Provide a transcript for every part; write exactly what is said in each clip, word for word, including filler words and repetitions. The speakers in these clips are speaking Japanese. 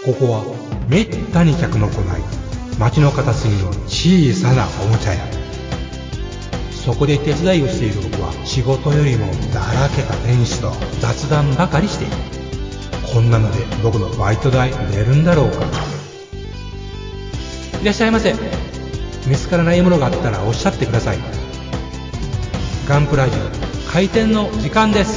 ここはめったに客の来ない街の片隅の小さなおもちゃ屋。そこで手伝いをしている僕は仕事よりもだらけた店主と雑談ばかりしている。こんなので僕のバイト代出るんだろうか。いらっしゃいませ。見つからないものがあったらおっしゃってください。ガンプラジオ開店の時間です。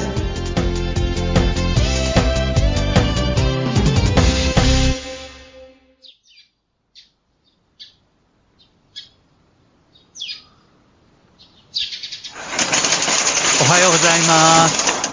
おはようございます。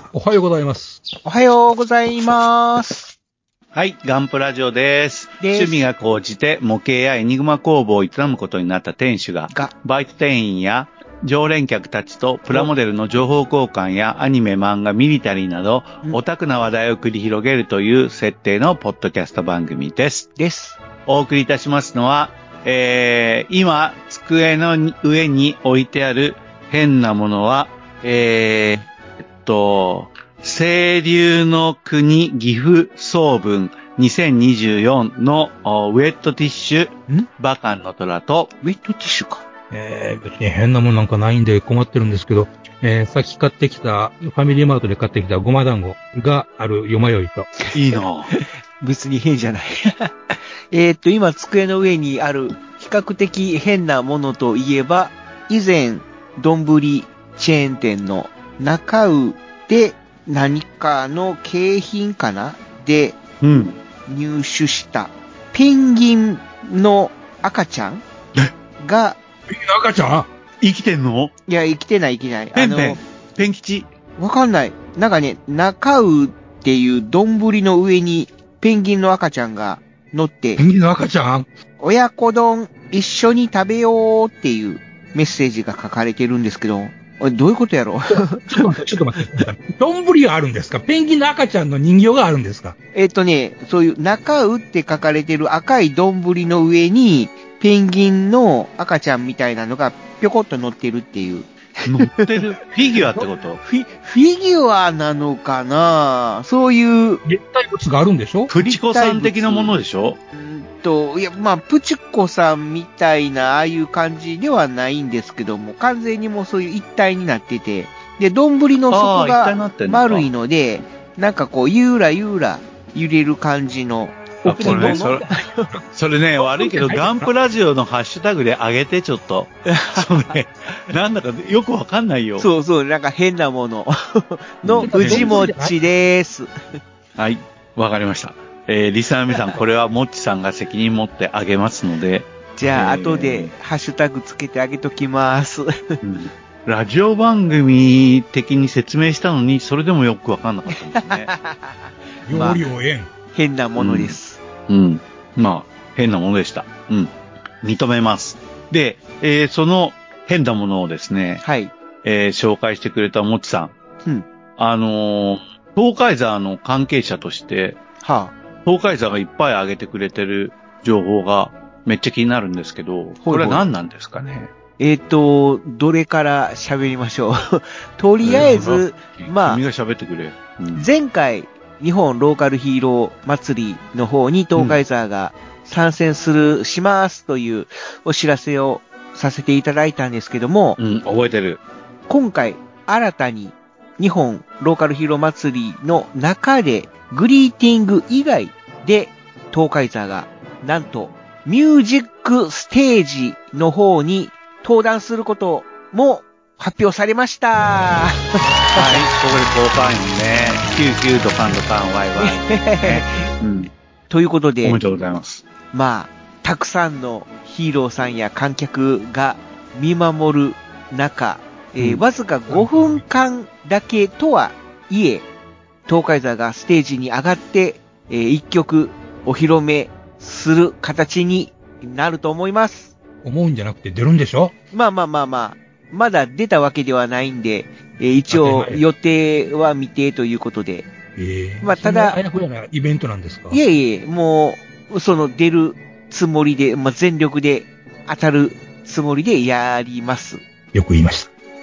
おはようございます。 おはようございます。 はい、ガンプラジオです。 です。 趣味が高じて模型やエニグマ工房を営むことになった店主が、 がバイト店員や常連客たちとプラモデルの情報交換やアニメ、漫画、ミリタリーなど、オタクな話題を繰り広げるという設定のポッドキャスト番組です。 です。 お送りいたしますのは、えー、今、机の上に置いてある変なものは、えー、えっと、清流の国岐阜総文にせんにじゅうよんのウェットティッシュバカンの虎とウェットティッシュか。 えー、別に変なもんなんかないんで困ってるんですけど、えー、さっき買ってきた、ファミリーマートで買ってきたごま団子があるよまよいと。 いいな別に変じゃない。えっと、今机の上にある比較的変なものといえば、以前、丼チェーン店の中尾で何かの景品かなでうん入手したペンギンの赤ちゃんが、 ペンギンの赤ちゃん生きてんの？ いや、生きてない生きない。 ペンペンあの、 ペン吉わかんない。なんかね、中尾っていう丼の上にペンギンの赤ちゃんが乗って、 ペンギンの赤ちゃん親子丼一緒に食べようっていうメッセージが書かれてるんですけど、どういうことやろうちょっと待って、ちょっと待って。丼があるんですか？ペンギンの赤ちゃんの人形があるんですか？ えっとね、そういう中尾って書かれてる赤い丼の上に、ペンギンの赤ちゃんみたいなのがぴょこっと乗ってるっていう。 乗ってるフィギュアってことフィ、フィギュアなのかな？そういう。 立体物があるんでしょ？ プチコさん的なものでしょ？ うんと、いや、まあ、プチコさんみたいな、ああいう感じではないんですけども、完全にもうそういう一体になってて、で、丼の底が丸いので、なんかこう、ゆらゆら揺れる感じの。 あ、これね、それ、それね、悪いけど、ガンプラジオのハッシュタグで上げて、ちょっと。それ、なんだかよくわかんないよ。 そうそう、なんか変なものの藤もっちです。 はい、わかりました。えー、リスナーの皆さん、これはもっちさんが責任持ってあげますので。 じゃあ、後でハッシュタグつけてあげときます。 うんラジオ番組的に説明したのに、それでもよくわかんなかったんですね。 要領縁。 変なものです。 うん。うん。まあ、変なものでした。うん。認めます。で、えー、その変なものをですね、 はい。 えー、紹介してくれたもっちさん。 うん。 あのー、東海座の関係者として、 はあ、 東海座がいっぱい上げてくれてる情報がめっちゃ気になるんですけど、これは何なんですかね。 えっと、どれから喋りましょう。とりあえず、 えー、 まあ、 君が喋ってくれ。 うん、前回、日本ローカルヒーロー祭りの方に東海座が参戦する、うん、しますというお知らせをさせていただいたんですけども、 うん、覚えてる。 今回、新たに日本ローカルヒーロー祭りの中で、グリーティング以外で東海座が、なんと、ミュージックステージの方に登壇することも発表されました。はい、 ここで交換員ね。キューキュードカンドカンワイワイ、ねうん。 ということで、 おめでとうございます。 まあ、たくさんのヒーローさんや観客が見守る中、えーうん、わずかごふんかんだけとはいえ、東海座がステージに上がって、えー、一曲お披露目する形になると思います。 思うんじゃなくて出るんでしょ？ まあまあまあまあ、まだ出たわけではないんで、えー、一応予定は未定ということで。 ええー。 まあただ、 あやふやなイベントなんですか？ いえいえ、もう、その出るつもりで、まあ全力で当たるつもりでやります。 よく言いました。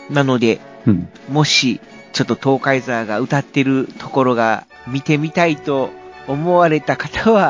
なので、 うん、 もし、ちょっと東海座が歌ってるところが見てみたいと思われた方は、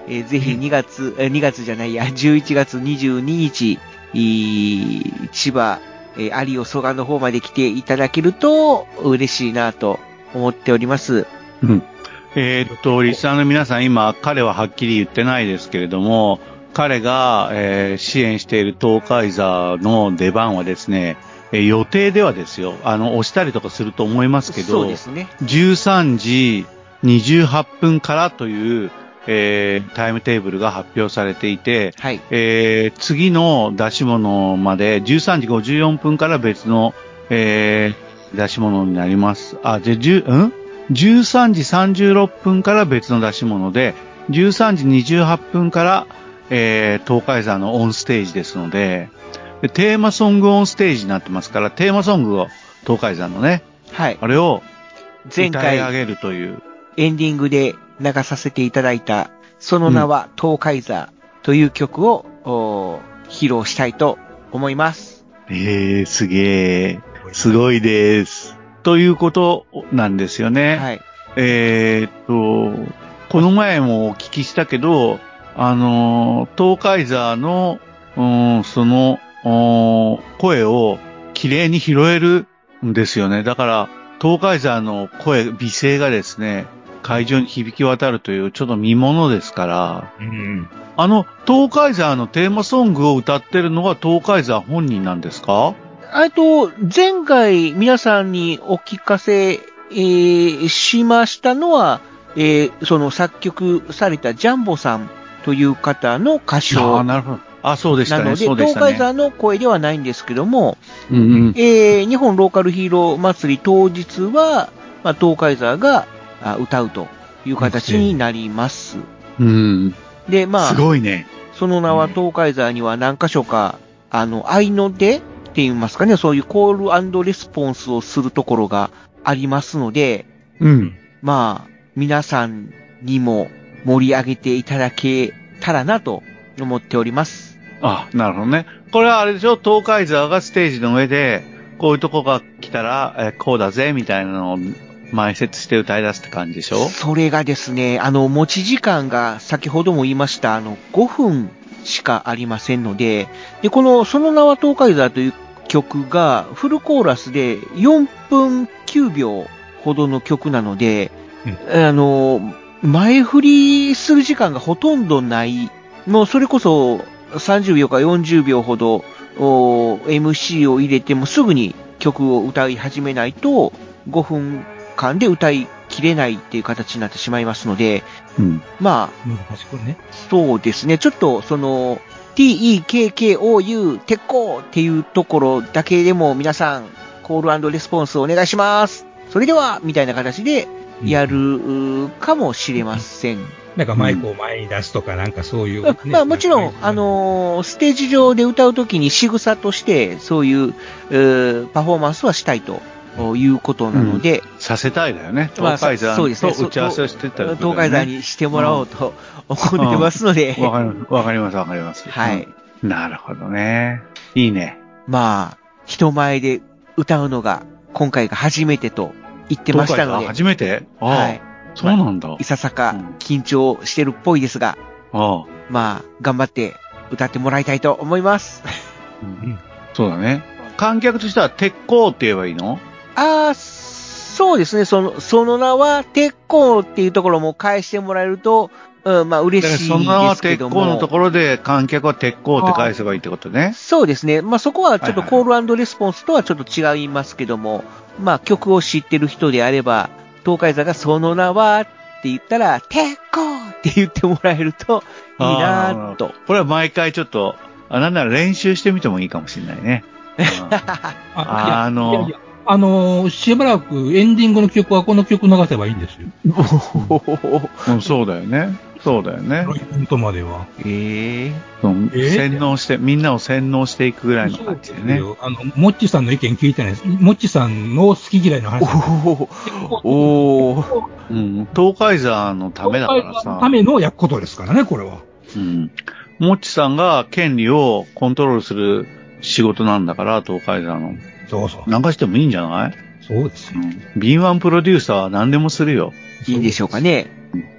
えーぜひにがつ、えーにがつじゃないや、じゅういちがつにじゅうににち、いー千葉、えー有尾蘇我の方まで来ていただけると嬉しいなと思っております。 うん。えーっと、リスナーの皆さん、今、彼ははっきり言ってないですけれども、彼が、えー支援している東海座の出番はですね、えー予定ではですよ、あの、押したりとかすると思いますけど、 そうですね。 じゅうさんじにじゅうはっぷんからという、えータイムテーブルが発表されていて、 はい。 えー次の出し物までじゅうさんじごじゅうよんぷんから別の、えー出し物になります。あ、じゃ、じゅう、ん ?じゅうさんじさんじゅうろっぷんから別の出し物で、じゅうさんじにじゅうはっぷんから、えー東海座のオンステージですので、でテーマソングオンステージになってますから、テーマソングを東海座のね、 はい。 あれを前歌い上回げるという。 エンディングで流させていただいた、その名は東海座という曲を、お披露したいと思います。 えー、すげえ。すごいです。ということなんですよね。 はい。 えーっと、この前もお聞きしたけど、あの、東海座の、うん、その、お声を綺麗に拾えるんですよね。だから、東海座の声、美声がですね、会場に響き渡るというちょっと見物ですから、 うん。 あの、東海座のテーマソングを歌ってるのが東海座本人なんですか？ あと、前回皆さんにお聞かせ、えーしましたのは、えーその作曲されたジャンボさんという方の歌ああ、 唱なるほど。あ、そうでしたね。 なので、 そうでしたね。 東海座の声ではないんですけども、 うんうん。 えー日本ローカルヒーロー祭り当日は、まあ、東海座があ歌うという形になります。 うん。 で、まあ、 すごいね。 その名は東海座には何箇所か、あの、合いの手って言いますかね、そういうコールレスポンスをするところがありますので、 うん。 まあ、皆さんにも盛り上げていただけたらなと思っております。 あ、なるほどね。これはあれでしょ？東海座がステージの上で、こういうとこが来たら、えこうだぜ、みたいなのを前説して歌い出すって感じでしょ？ それがですね、あの、持ち時間が先ほども言いました、あの、ごふんしかありませんので、で、この、その名は東海座という曲が、フルコーラスでよんぷんきゅうびょうほどの曲なので、あの、前振りする時間がほとんどない、もうそれこそさんじゅうびょうかよんじゅうびょうほど、お エムシー を入れてもすぐに曲を歌い始めないと、ごふんかんで歌い切れないっていう形になってしまいますので、 うん。 まあ、 難しくね。 そうですね。ちょっと、その、ティーイーケーケーオーユー、鉄鋼っていうところだけでも皆さん、コール&レスポンスお願いします。それでは、みたいな形でやるかもしれません。 なんかマイクを前に出すとか、なんかそういう、ね。 まあもちろん、あ、のーステージ上で歌うときに仕草として、そういう、えーパフォーマンスはしたいということなので、 させたいだよね。 まあ東海座とそうですね打ち合わせをしてたりとか、ね。 東海座にしてもらおうと思ってますので、 わかります、わかります、わかります。 はい。 うん。なるほどね。いいね。 まあ、人前で歌うのが今回が初めてと言ってましたの東海座で、 初めてああ、 はい。 そうなんだ。 いささかうん緊張してるっぽいですが、 ああ、 まあ、頑張って歌ってもらいたいと思います。 うんそうだね。観客としては鉄鋼って言えばいいの？ ああ、そうですね。その、その名は鉄鋼っていうところも返してもらえると、うん、まあ嬉しいその名はですけども。 鉄鋼のところで観客は鉄鋼って返せばいいってことね。 そうですね。まあそこはちょっとはいはいコール&レスポンスとはちょっと違いますけども、まあ曲を知ってる人であれば、東海座がその名はって言ったら、鉄鋼って言ってもらえるといいなぁと。 これは毎回ちょっと、あ、なんなら練習してみてもいいかもしれないね。うんあ、いやあのいやいやあの、しばらくエンディングの曲はこの曲流せばいいんですよ。 うん、そうだよね。そうだよね。 ロイポイントまでは。 ええうんえー洗脳して、みんなを洗脳していくぐらいの感じでね。 そうですよあの、モッチさんの意見聞いてないです。モッチさんの好き嫌いの話。 おおーうん。東海座のためだからさ。 ためのやことですからね、これは。 うん。もっちさんが権利をコントロールする仕事なんだから、東海座の。 そうそう。 流してもいいんじゃない？ そうですよ。 うん。敏腕プロデューサーは何でもするよ。 いいでしょうかね。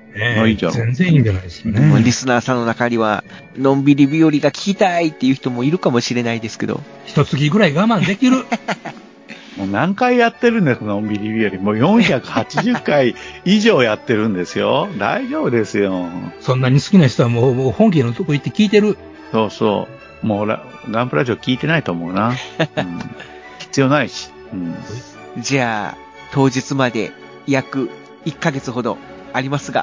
えまあいいじゃん全然いいんじゃないですかもうリね。 スナーさんの中には、のんびり日和が聞きたいっていう人もいるかもしれないですけど。 一月ぐらい我慢できる。 もう何回やってるんですか、のんびり日和。もうよんひゃくはちじゅっかい以上やってるんですよ。大丈夫ですよ。 そんなに好きな人はもうもう本家のとこ行って聞いてる。 そうそう。もうラ、ガンプラジオ聞いてないと思うな。うん、必要ないし。うん、 じゃあ、当日まで約いっかげつほどありますが、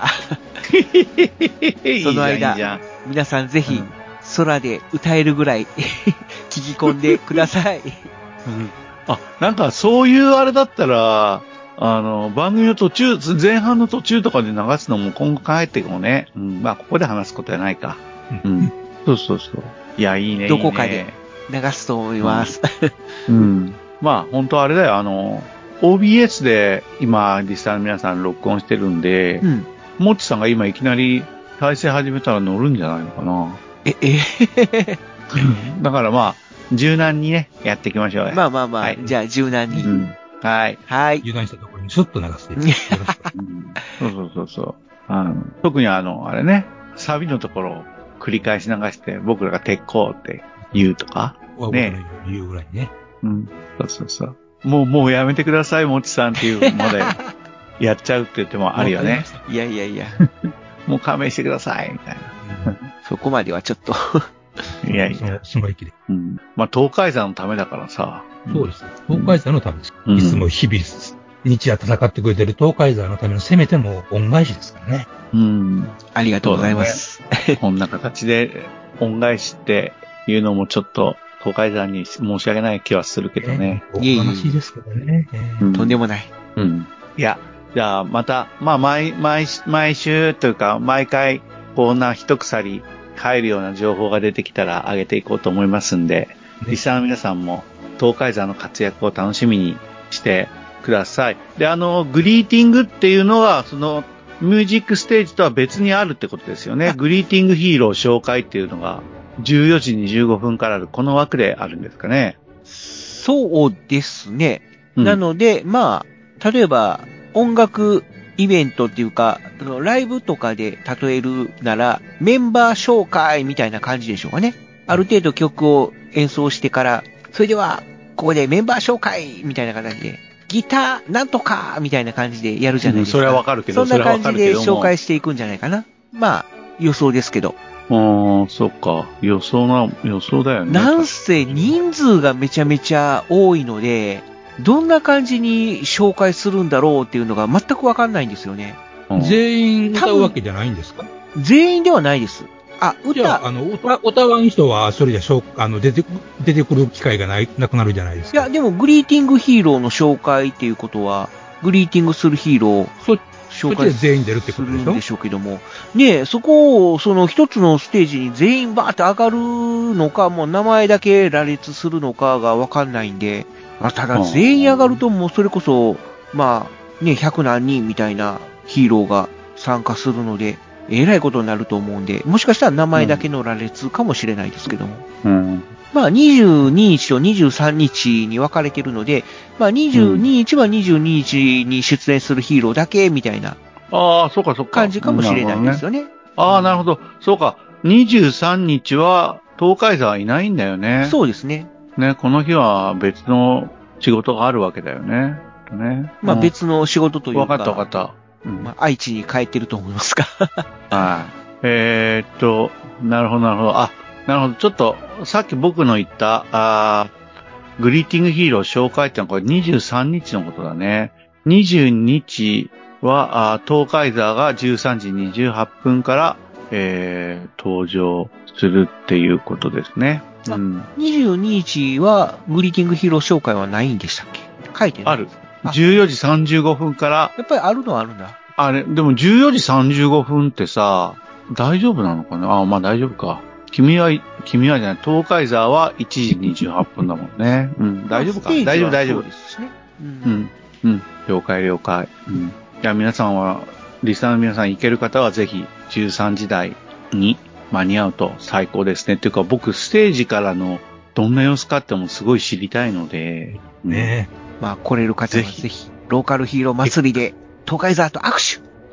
その間いいじゃんいいじゃん皆さんぜひうん空で歌えるぐらい聞き込んでください。 うんあ、なんかそういうあれだったら、あの、番組の途中、前半の途中とかで流すのも今後考えてもね。うん、まあ、ここで話すことはないか。ううんん。そうそうそう。いや、いいね。 どこかでいいね流すと思います。 うん。まあ、本当あれだよ。あの、オービーエス で今、リスナーの皆さん録音してるんで、 うん。 もっちさんが今いきなり再生始めたら乗るんじゃないのかな。 え、えだからまあ、柔軟にね、やっていきましょうよ。 まあまあまあ、 はいじゃあ柔軟に。 うん。はい。 はい。 油断したところにスッと流していく。よろしく。 うんそうそうそうそう。あの特にあの、あれね、サビのところを繰り返し流して僕らが鉄鋼って言うとか。 僕のね言うぐらいね。 うん。そうそうそう。もう、もうやめてください、もちさんっていうまでやっちゃうって言ってもあるよね。 いやいやいや、 もう勘弁してください、みたいな。 そこまではちょっと。 いやいや。 その、その域で。 うん。まあ、東海山のためだからさ。 そうです。東海山のためです。 うんいつも日々、日夜戦ってくれてる東海山のためのせめても恩返しですからね。 うん。 ありがとうございます。 こんな形で恩返しっていうのもちょっと東海山に申し訳ない気はするけどね。 お話ですけどね。えーうんとんでもない。 うん。いや、じゃあまた、まあ毎、毎、毎週というか毎回こんな一鎖入るような情報が出てきたら上げていこうと思いますんで、リスナーの皆さんも東海山の活躍を楽しみにしてください。で、あの、グリーティングっていうのは、その、ミュージックステージとは別にあるってことですよね。グリーティングヒーロー紹介っていうのが、じゅうよじにじゅうごふんからある、この枠であるんですかね。 そうですね。 うんなので、まあ、例えば、音楽イベントっていうか、そのライブとかで例えるなら、メンバー紹介みたいな感じでしょうかね。ある程度曲を演奏してから、それでは、ここでメンバー紹介みたいな形で、ギターなんとかみたいな感じでやるじゃないですか。 うんそれはわかるけどそんな感じでそれはわかるけども紹介していくんじゃないかな。まあ、予想ですけど。 ああ、そっか。予想な、予想だよね。 なんせ人数がめちゃめちゃ多いので、どんな感じに紹介するんだろうっていうのが全くわかんないんですよね。 うん全員歌うわけじゃないんですか？ 全員ではないです。あ、 じゃあ、 歌、 あの、歌、歌わん人は、それじゃしょう、あの、出て、出てくる機会がない、なくなるじゃないですか。 いや、でもグリーティングヒーローの紹介っていうことは、グリーティングするヒーローをそ、そっちで紹介す全員出るってことでしょるんでしょうけども、ねえ、そこを、その一つのステージに全員バーって上がるのか、もう名前だけ羅列するのかがわかんないんで、まあ、ただ全員上がるともうそれこそ、まあ、ね、百何人みたいなヒーローが参加するので、えらいことになると思うんで、もしかしたら名前だけの羅列かもしれないですけども。 うん。 まあ、にじゅうににちとにじゅうさんにちに分かれてるので、まあ、にじゅうににちはにじゅうににちに出演するヒーローだけみたいなああ、そうかそうか。 感じかもしれないですよね。 ああ、なるほど。そうか。にじゅうさんにちは、東海座はいないんだよね。 そうですね。 ね、この日は別の仕事があるわけだよね。ね。 まあ、 うん別の仕事というか、 わかったわかった。うんまあ、愛知に帰ってると思いますが。 はい。えーっと、なるほど、なるほど。あ、なるほど。ちょっと、さっき僕の言った、あーグリーティングヒーロー紹介ってのはこれにじゅうさんにちのことだね。にじゅうにちは、あー東海座がじゅうさんじにじゅうはっぷんから、えー、登場するっていうことですね。うん。 にじゅうににちは、グリーティングヒーロー紹介はないんでしたっけ？書いてない。 ある。 あじゅうよじさんじゅうごふんから、 やっぱりあるのはあるんだ。 あれ、でもじゅうよじさんじゅうごふんってさ、大丈夫なのかなあ、まあ大丈夫か。君は、君はじゃない、東海座はいちじにじゅうはっぷんだもんね。うん、大丈夫か。 まあ大丈夫、大丈夫そう。ですしね。う。 うんん、うん、了解、了解。うん。いや、皆さんは、リスナーの皆さん行ける方はぜひじゅうさんじ台に間に合うと最高ですね。っていうか僕、ステージからのどんな様子かってもすごい知りたいので、 ねまあ、来れる方はぜひ、ローカルヒーロー祭りで、東海座と握手。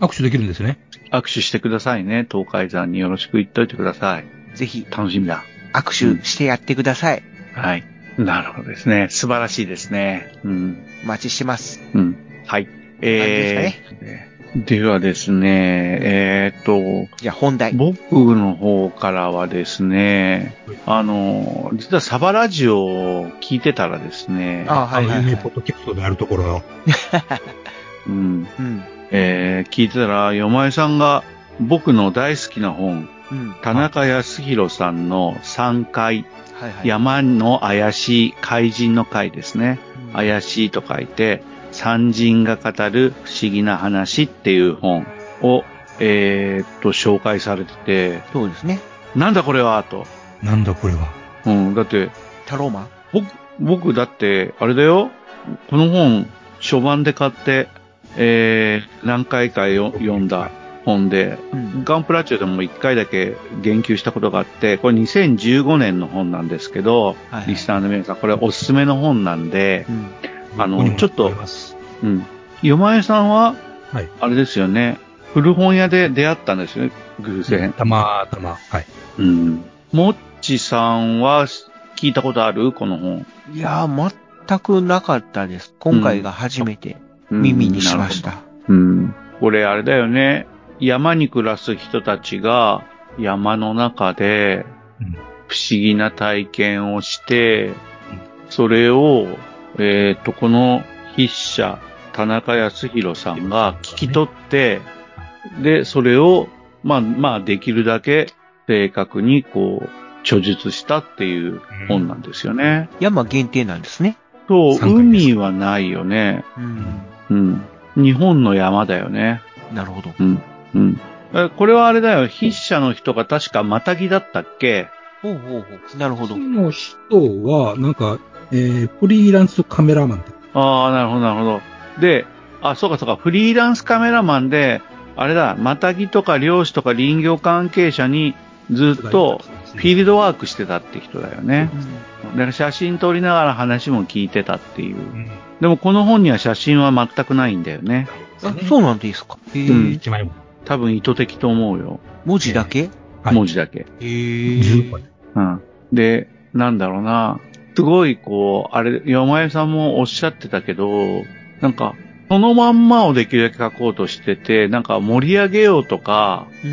握手できるんですね。 握手してくださいね。東海山によろしく言っといてください。 ぜひ、 楽しみだ。 握手してやってください。 うん、はい。なるほどですね。素晴らしいですね。うん。 お待ちしてます。 うん。はい。えー、ね、ではですね、えー、っと、 じゃあ本題。 僕の方からはですね、あの、実はサバラジオを聞いてたらですね、 あ、はいはい、はい。 あの、有名ポッドキャストであるところよ。 うん。 うん。 えー、聞いてたら、よまえさんが僕の大好きな本、 うん、 田中康弘さんのさんかい、 はいはい、 山の怪しい怪人の怪ですね。うん、怪しいと書いて、山人が語る不思議な話っていう本を、えー、っと、紹介されてて。 そうですね。 なんだこれはと。 なんだこれは。 うん、だって。 タローマン？ 僕、僕だって、あれだよ。この本、初版で買って、えー、何回かよ読んだ本で、うん、ガンプラチューでも一回だけ言及したことがあって、これにせんじゅうごねんの本なんですけど、はいはい、リスナーの皆さん、これおすすめの本なんで、うんあの、ちょっと、うん。よまえさんは、はい。あれですよね。古本屋で出会ったんですよね。偶然。 たまたま。はい。 うん。もっちさんは聞いたことある？この本。 いやー、全くなかったです。今回が初めて耳にしました。 うん。うん、これあれだよね。山に暮らす人たちが山の中で不思議な体験をして、うん、それをえっと、この筆者、田中康弘さんが聞き取って、で、それを、まあ、まあ、できるだけ正確に、こう、著述したっていう本なんですよね。 山限定なんですね。 そう、海はないよね。うん。うん。日本の山だよね。 なるほど。 うん。うん。これはあれだよ、筆者の人が確かマタギだったっけ？ ほうほうほう。なるほど。 その人は、なんか、えー、フリーランスカメラマンって。 ああ、なるほど、なるほど。で、あ、そうかそうか、フリーランスカメラマンで、あれだ、マタギとか漁師とか林業関係者にずっとフィールドワークしてたって人だよね。うん、だから写真撮りながら話も聞いてたっていう。うん、でもこの本には写真は全くないんだよね。 あ、そうなんですか。 へうん。一枚も。多分意図的と思うよ。 文字だけ？ 文字だけ。 へー。 うん。で、なんだろうな。すごい、こう、あれ、山江さんもおっしゃってたけど、なんか、そのまんまをできるだけ書こうとしてて、なんか盛り上げようとか、うん、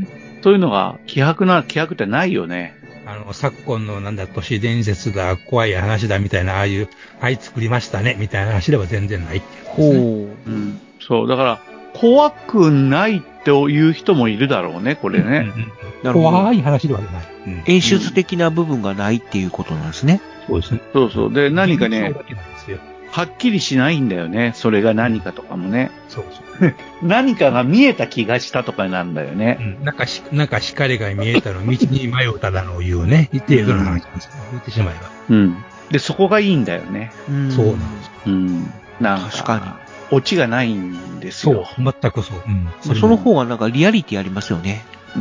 そういうのが気迫な、気迫ってないよね。 あの、昨今のなんだ、都市伝説だ、怖い話だみたいな、ああいう、はい、作りましたね、みたいな話では全然ないっていうことですね。ほう。 うん。そう、だから、怖くないっていう人もいるだろうね、これね。うんうんうん、 なるほど。怖い話ではない。 うん、演出的な部分がないっていうことなんですね。 そうですね。 そうそう。で、何かね、はっきりしないんだよね。それが何かとかもね。 そうそう。 何かが見えた気がしたとかなんだよね。 うん。なんかし、なんか光が見えたの、道に迷っただのを言うね。程度の話です。言ってしまえば。 うん。で、そこがいいんだよね。 うん。そうなんです。 うん。なんか。確かに。オチがないんですよ。 そう。全くそう。うん。 そ, その方がなんかリアリティありますよね。 うん。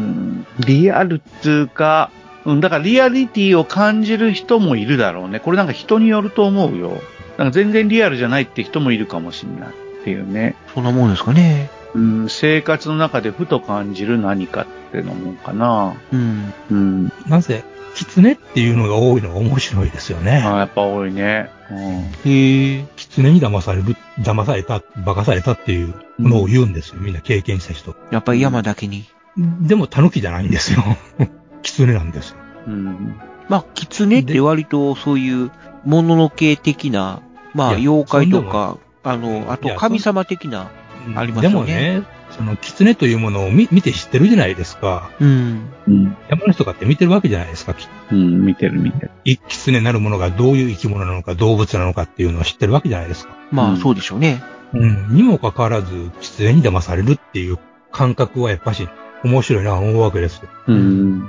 リアルっていうか、うん、だからリアリティを感じる人もいるだろうね。これなんか人によると思うよ。なんか全然リアルじゃないって人もいるかもしれないっていうね。 そんなもんですかね。 うん、生活の中でふと感じる何かっていうのもんかな。 うん。 うん。 なぜ、狐っていうのが多いのが面白いですよね。 ああ、やっぱ多いね。うん、 へえ。 狐に騙される、騙された、馬鹿されたっていうのを言うんですよ。みんな経験した人。 やっぱり山だけに。 でも狸じゃないんですよ。狐なんですよ。 うん。 まあ、狐って割とそういうもののけ的な、まあ、妖怪とか、あの、あと神様的な、ありますよね。 でもね、その狐というものを 見, 見て知ってるじゃないですか。 うん。 うん。 山の人かって見てるわけじゃないですか。 うん、見てる見てる。 狐なるものがどういう生き物なのか、動物なのかっていうのを知ってるわけじゃないですか。 まあ、うん、そうでしょうね。 うん。にもかかわらず、狐に騙されるっていう感覚はやっぱし、面白いなと思うわけですよ。 うん。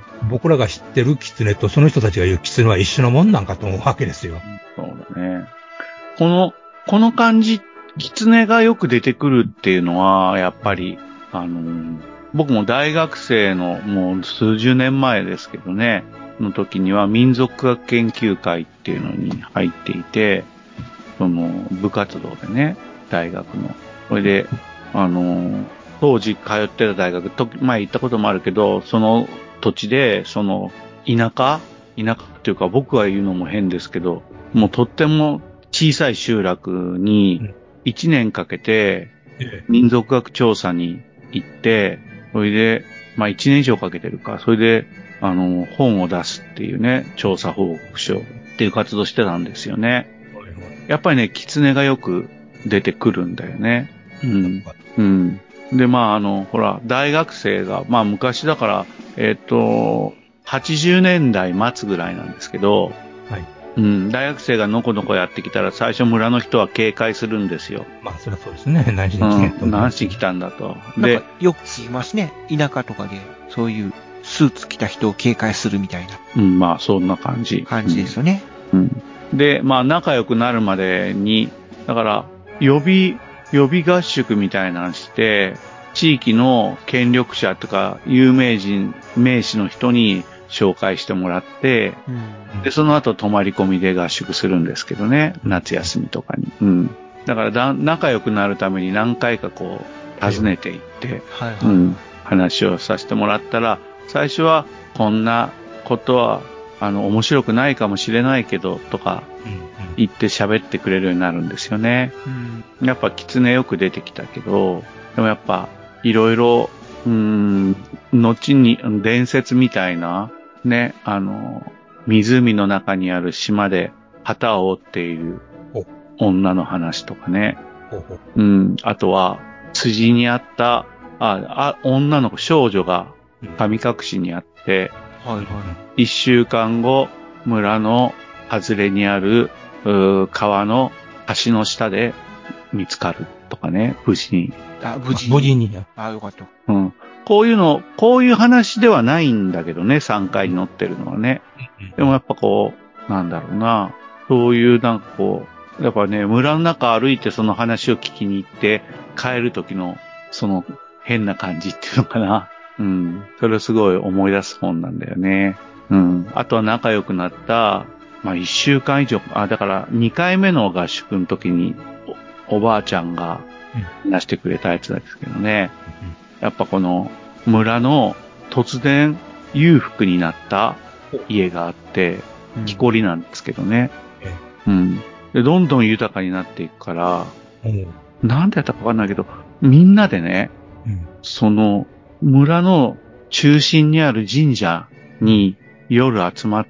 僕らが知ってる狐とその人たちが言う狐は一緒のもんなんかと思うわけですよ。 そうだね。この、この感じ、狐がよく出てくるっていうのは、やっぱり、あの、僕も大学生のもう数十年前ですけどね、の時には民族学研究会っていうのに入っていて、その部活動でね、大学の。それで、あの、 当時通ってた大学、と前行ったこともあるけど、その土地で、その、田舎田舎っていうか僕が言うのも変ですけど、もうとっても小さい集落にいちねんかけて民族学調査に行って、それで、まあいちねん以上かけてるか、それで、あの、本を出すっていうね、調査報告書っていう活動してたんですよね。やっぱりね、狐がよく出てくるんだよね。うん。うん。で、まああの、ほら、大学生が、まあ昔だから、えっと、はちじゅうねんだい末ぐらいなんですけど、 はい。 うん、大学生がのこのこやってきたら最初村の人は警戒するんですよ。 まあ、そりゃそうですね。何しに来てんと、 うん、何しに来たんだと。 で、なんかよく聞きますね。田舎とかで、そういうスーツ着た人を警戒するみたいな。 うん、まあ、そんな感じ。 感じですよね。 うん。うん、で、まあ、仲良くなるまでに、だから、予備、予備合宿みたいなのして、地域の権力者とか有名人、名士の人に紹介してもらって、うん、で、その後泊まり込みで合宿するんですけどね、夏休みとかに。うん。だからだ、仲良くなるために何回かこう、訪ねていって、はいはい、うん、話をさせてもらったら、最初はこんなことは、あの、面白くないかもしれないけど、とか、言って喋ってくれるようになるんですよね。うん、やっぱ狐よく出てきたけど、でもやっぱ、いろいろ、うーん、後に伝説みたいな、ね、あの、湖の中にある島で旗を折っている女の話とかね。うん、あとは、辻にあった、あ、あ女の子、少女が神隠しにあって、はいはい、一週間後、村の外れにある、う川の橋の下で見つかるとかね、無事に。 あ、無事に。 無事に。 あ、よかった。 うん。こういうの、こういう話ではないんだけどね、さんかいに乗ってるのはね。でもやっぱこう、なんだろうな、そういうなんかこう、やっぱね、村の中歩いてその話を聞きに行って帰る時のその変な感じっていうのかな。うん。それをすごい思い出す本なんだよね。うん。あとは仲良くなった、まあ一週間以上、あ、だからにかいめの合宿の時にお、おばあちゃんが話してくれたやつですけどね。やっぱこの村の突然裕福になった家があって、木こりなんですけどね。うん。で、どんどん豊かになっていくから、なんでやったかわかんないけど、みんなでね、うん、その村の中心にある神社に夜集まって、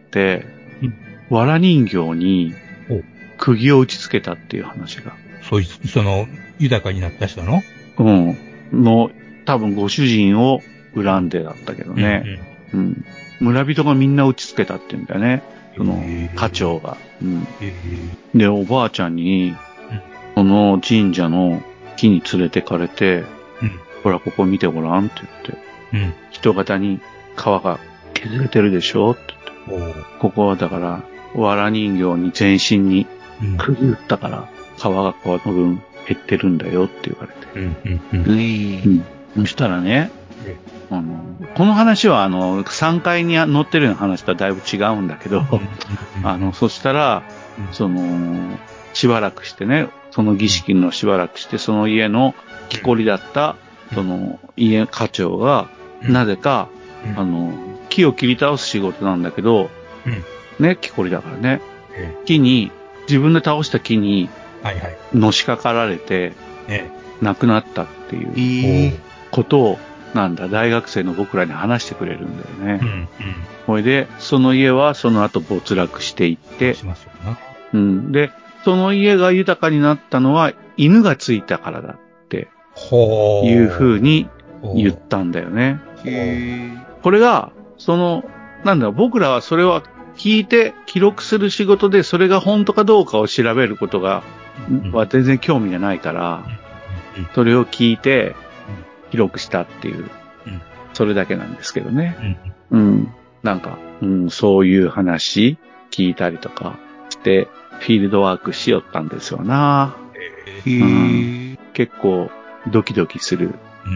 うん、藁人形に釘を打ち付けたっていう話が。 そういう、その、豊かになった人のうん。の、多分ご主人を恨んでだったけどね。うん、うん、村人がみんな打ち付けたって言うんだよね。その、家長が。うん、で、おばあちゃんに、この神社の木に連れてかれて、うん、ほら、ここ見てごらんって言って、うん、人型に皮が削れてるでしょって言って、ここはだから、藁人形に全身に釘打ったから、皮がこの分減ってるんだよって言われて。うんうんうんうん、そしたらね、あの、この話はあの、さんかいに載ってるような話とはだいぶ違うんだけど、あの、そしたら、その、しばらくしてね、その儀式のしばらくして、その家の木こりだった、その家、家長が、なぜか、あの、木を切り倒す仕事なんだけど、ね、木こりだからね、木に、自分で倒した木に、のしかかられて、亡くなったっていうことを、なんだ、大学生の僕らに話してくれるんだよね。うんうん、それで、その家はその後没落していって、うん、で、その家が豊かになったのは犬がついたからだっていう風に言ったんだよね。これが、その、なんだろう、僕らはそれは聞いて記録する仕事でそれが本当かどうかを調べることが、は全然興味がないから、それを聞いて記録したっていう、それだけなんですけどね。うん。なんか、うん、そういう話聞いたりとかして、フィールドワークしよったんですよな。へー、うん、結構ドキドキする。 うんうん、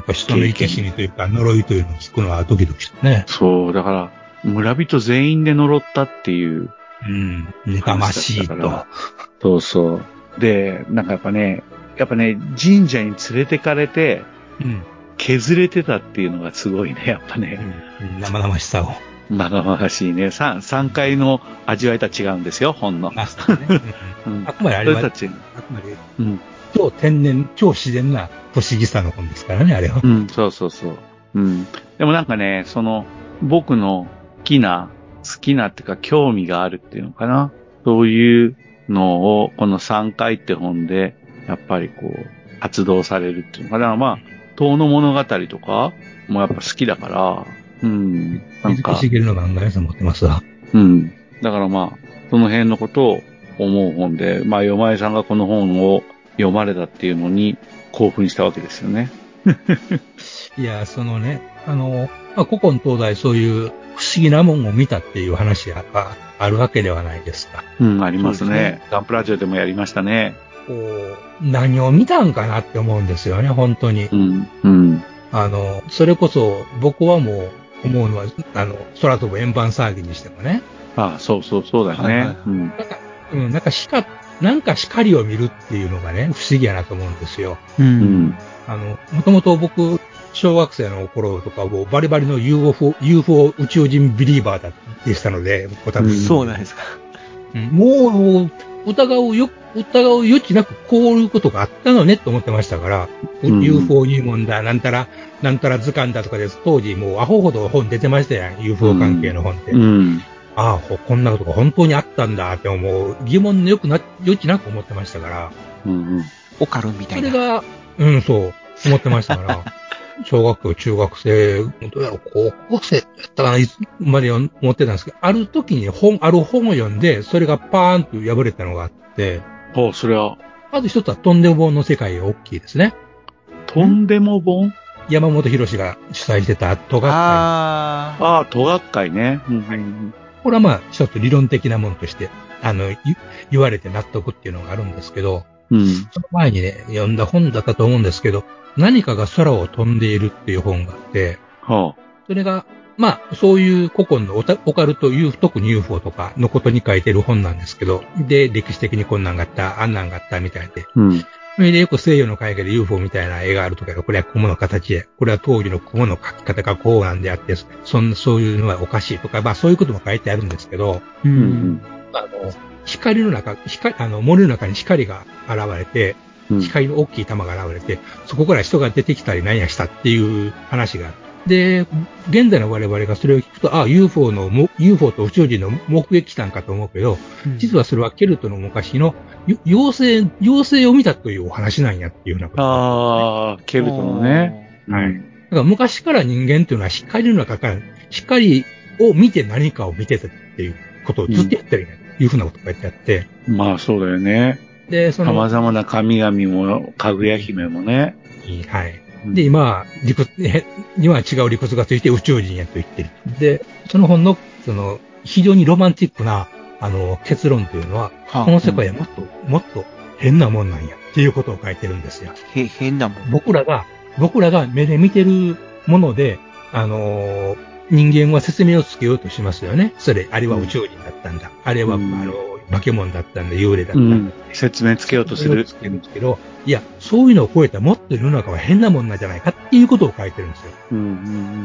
人の生き死にというか呪いというのを聞くのはドキドキするね。 そう、だから村人全員で呪ったっていう。 うん、妬ましいと。 そうそう。で、なんかやっぱね、やっぱね、神社に連れてかれて、 うん。 削れてたっていうのがすごいね、やっぱね。 うん、生々しさを。 生々しいね。さん、三回の味わいとは違うんですよ、本の。 あ、そうね。うん、あくまであれは、あくまで、うん、超天然、超自然な不思議さの本ですからね、あれは。 うん、そうそうそう。うん。でもなんかね、その、僕の好きな、好きなっていうか興味があるっていうのかな。そういうのを、このさんかいって本で、やっぱりこう、発動されるっていうのかな。まあ、遠の物語とかもやっぱ好きだから、うん。なんか。 水木しげるの漫画やつ持ってますわ。 うん。だからまあ、その辺のことを思う本で、まあ、よまえさんがこの本を読まれたっていうのに興奮したわけですよね。 いや、そのね、あの、まあ、古今東西そういう不思議なもんを見たっていう話があるわけではないですか。 うん、ありますね。ガンプラジオでもやりましたね。 こう、何を見たんかなって思うんですよね、本当に。 うん、うん。 あの、それこそ僕はもう思うのは、あの、空飛ぶ円盤騒ぎにしてもね。 ああ、そうそう、そうだよね。はいはい、うん。 なんか、うん、なんか光、なんか光を見るっていうのがね、不思議やなと思うんですよ。 うん。 あの、もともと僕、小学生の頃とかもバリバリの ユーエフオー、ユーエフオー 宇宙人ビリーバーだでしたので、 多分、うん、そうなんですか。 うん、もう、疑うよ、疑う余地なくこういうことがあったのねと思ってましたから、うん、ユーフォー 入門だ、なんたら、なんたら図鑑だとかです。当時もうアホほど本出てましたやん、ユーフォー 関係の本って。 うん、 ああ、こんなことが本当にあったんだって思う、疑問のよくな、余地なく思ってましたから。 うん、 オカルみたいな。 それが、うん、そう、思ってましたから。小学校、中学生、どうやろ、高校生やったかな、いつまで思ってたんですけど、ある時に本、ある本を読んで、それがパーンと破れたのがあって、 ほう、それは。 まず一つは、とんでも本の世界が大きいですね。 とんでも本山本博士が主催してた都学会。 ああ、ああ、都学会ね。うんはい、これはまあ、一つ理論的なものとして、あの、言われて納得っていうのがあるんですけど、 うん、 その前にね、読んだ本だったと思うんですけど、何かが空を飛んでいるっていう本があって、 はあ、 それが、まあ、そういう古今のオカルト、特に ユーフォー とかのことに書いてる本なんですけど、で、歴史的にこんなんがあった、あんなんがあったみたいで。 うん。 それでよく西洋の海外で ユーフォー みたいな絵があるとか、これは雲の形で、これは当時の雲の描き方がこうなんであって、そんな、そういうのはおかしいとか、まあそういうことも書いてあるんですけど、 うん。 あの、光の中、光、あの、森の中に光が現れて、光の大きい玉が現れて、そこから人が出てきたり何やしたっていう話があって、で、現在の我々がそれを聞くと、ああ、ユーフォー の、ユーフォー と宇宙人の目撃したんかと思うけど、うん、実はそれはケルトの昔の妖精、妖精を見たというお話なんやっていうようなこと、ね。 ああ、ケルトのね。 はい。だから昔から人間というのは光の中から、光を見て何かを見てたっていうことをずっとやってるんや、というふうなことが書いてあって。 まあそうだよね。で、その。様々な神々も、かぐや姫もね。 はい。で、今、理屈、には違う理屈がついて宇宙人やと言ってる。で、その本の、その、非常にロマンチックな、あの、結論というのは、はあ、この世界はもっと、うん、もっと変なもんなんやっていうことを書いてるんですよ。 へ、変なもん僕らが、僕らが目で見てるもので、あのー、人間は説明をつけようとしますよね。それ、あれは宇宙人だったんだ。うん、あれは、うん、あの、化け物だったんだ、幽霊だったんだ、うん。 説明つけようとする。 つけるんですけど、いや、そういうのを超えたもっと世の中は変なもんなんじゃないかっていうことを書いてるんですよ。 うんうんうん、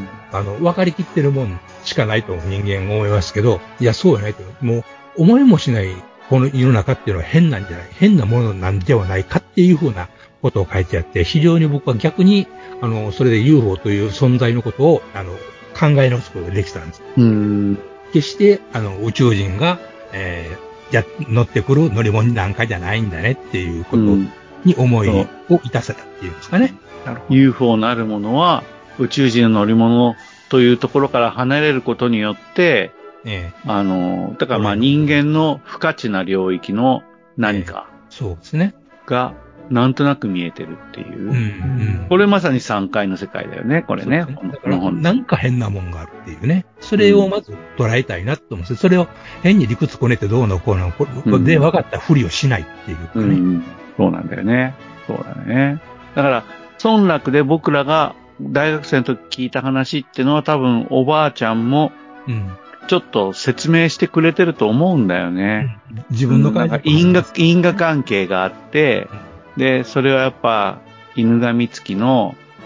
あの、分かりきってるもんしかないと人間思いますけど、いや、そうやないと。もう、思いもしない、この世の中っていうのは変なんじゃない、変なものなんではないかっていうふうなことを書いてあって、非常に僕は逆に、あの、それで ユーフォー という存在のことを、あの、考え直すことができたんです。 うん決して、あの、宇宙人が、えー、や、乗ってくる乗り物なんかじゃないんだねっていうことに思いを致せたっていうんですかね。 ユーフォー なるものは宇宙人の乗り物というところから離れることによって、ええ、あの、だからまあ人間の不可知な領域の何か、 ええ、そうですね。 がなんとなく見えてるっていう。 うんうん、 これまさにさんかいの世界だよね、これね。 ねだからなんか変なもんがあるっていうね。それをまず捉えたいなと思うんです。それを変に理屈こねてどうのこうのこれで分かったふりをしないっていうかね、うんうん。 そうなんだよね。そうだね。だから、村落で僕らが大学生の時聞いた話っていうのは多分おばあちゃんも、ちょっと説明してくれてると思うんだよね。 うん、自分の会社因果、因果関係があって、で、それはやっぱ、犬神付きの、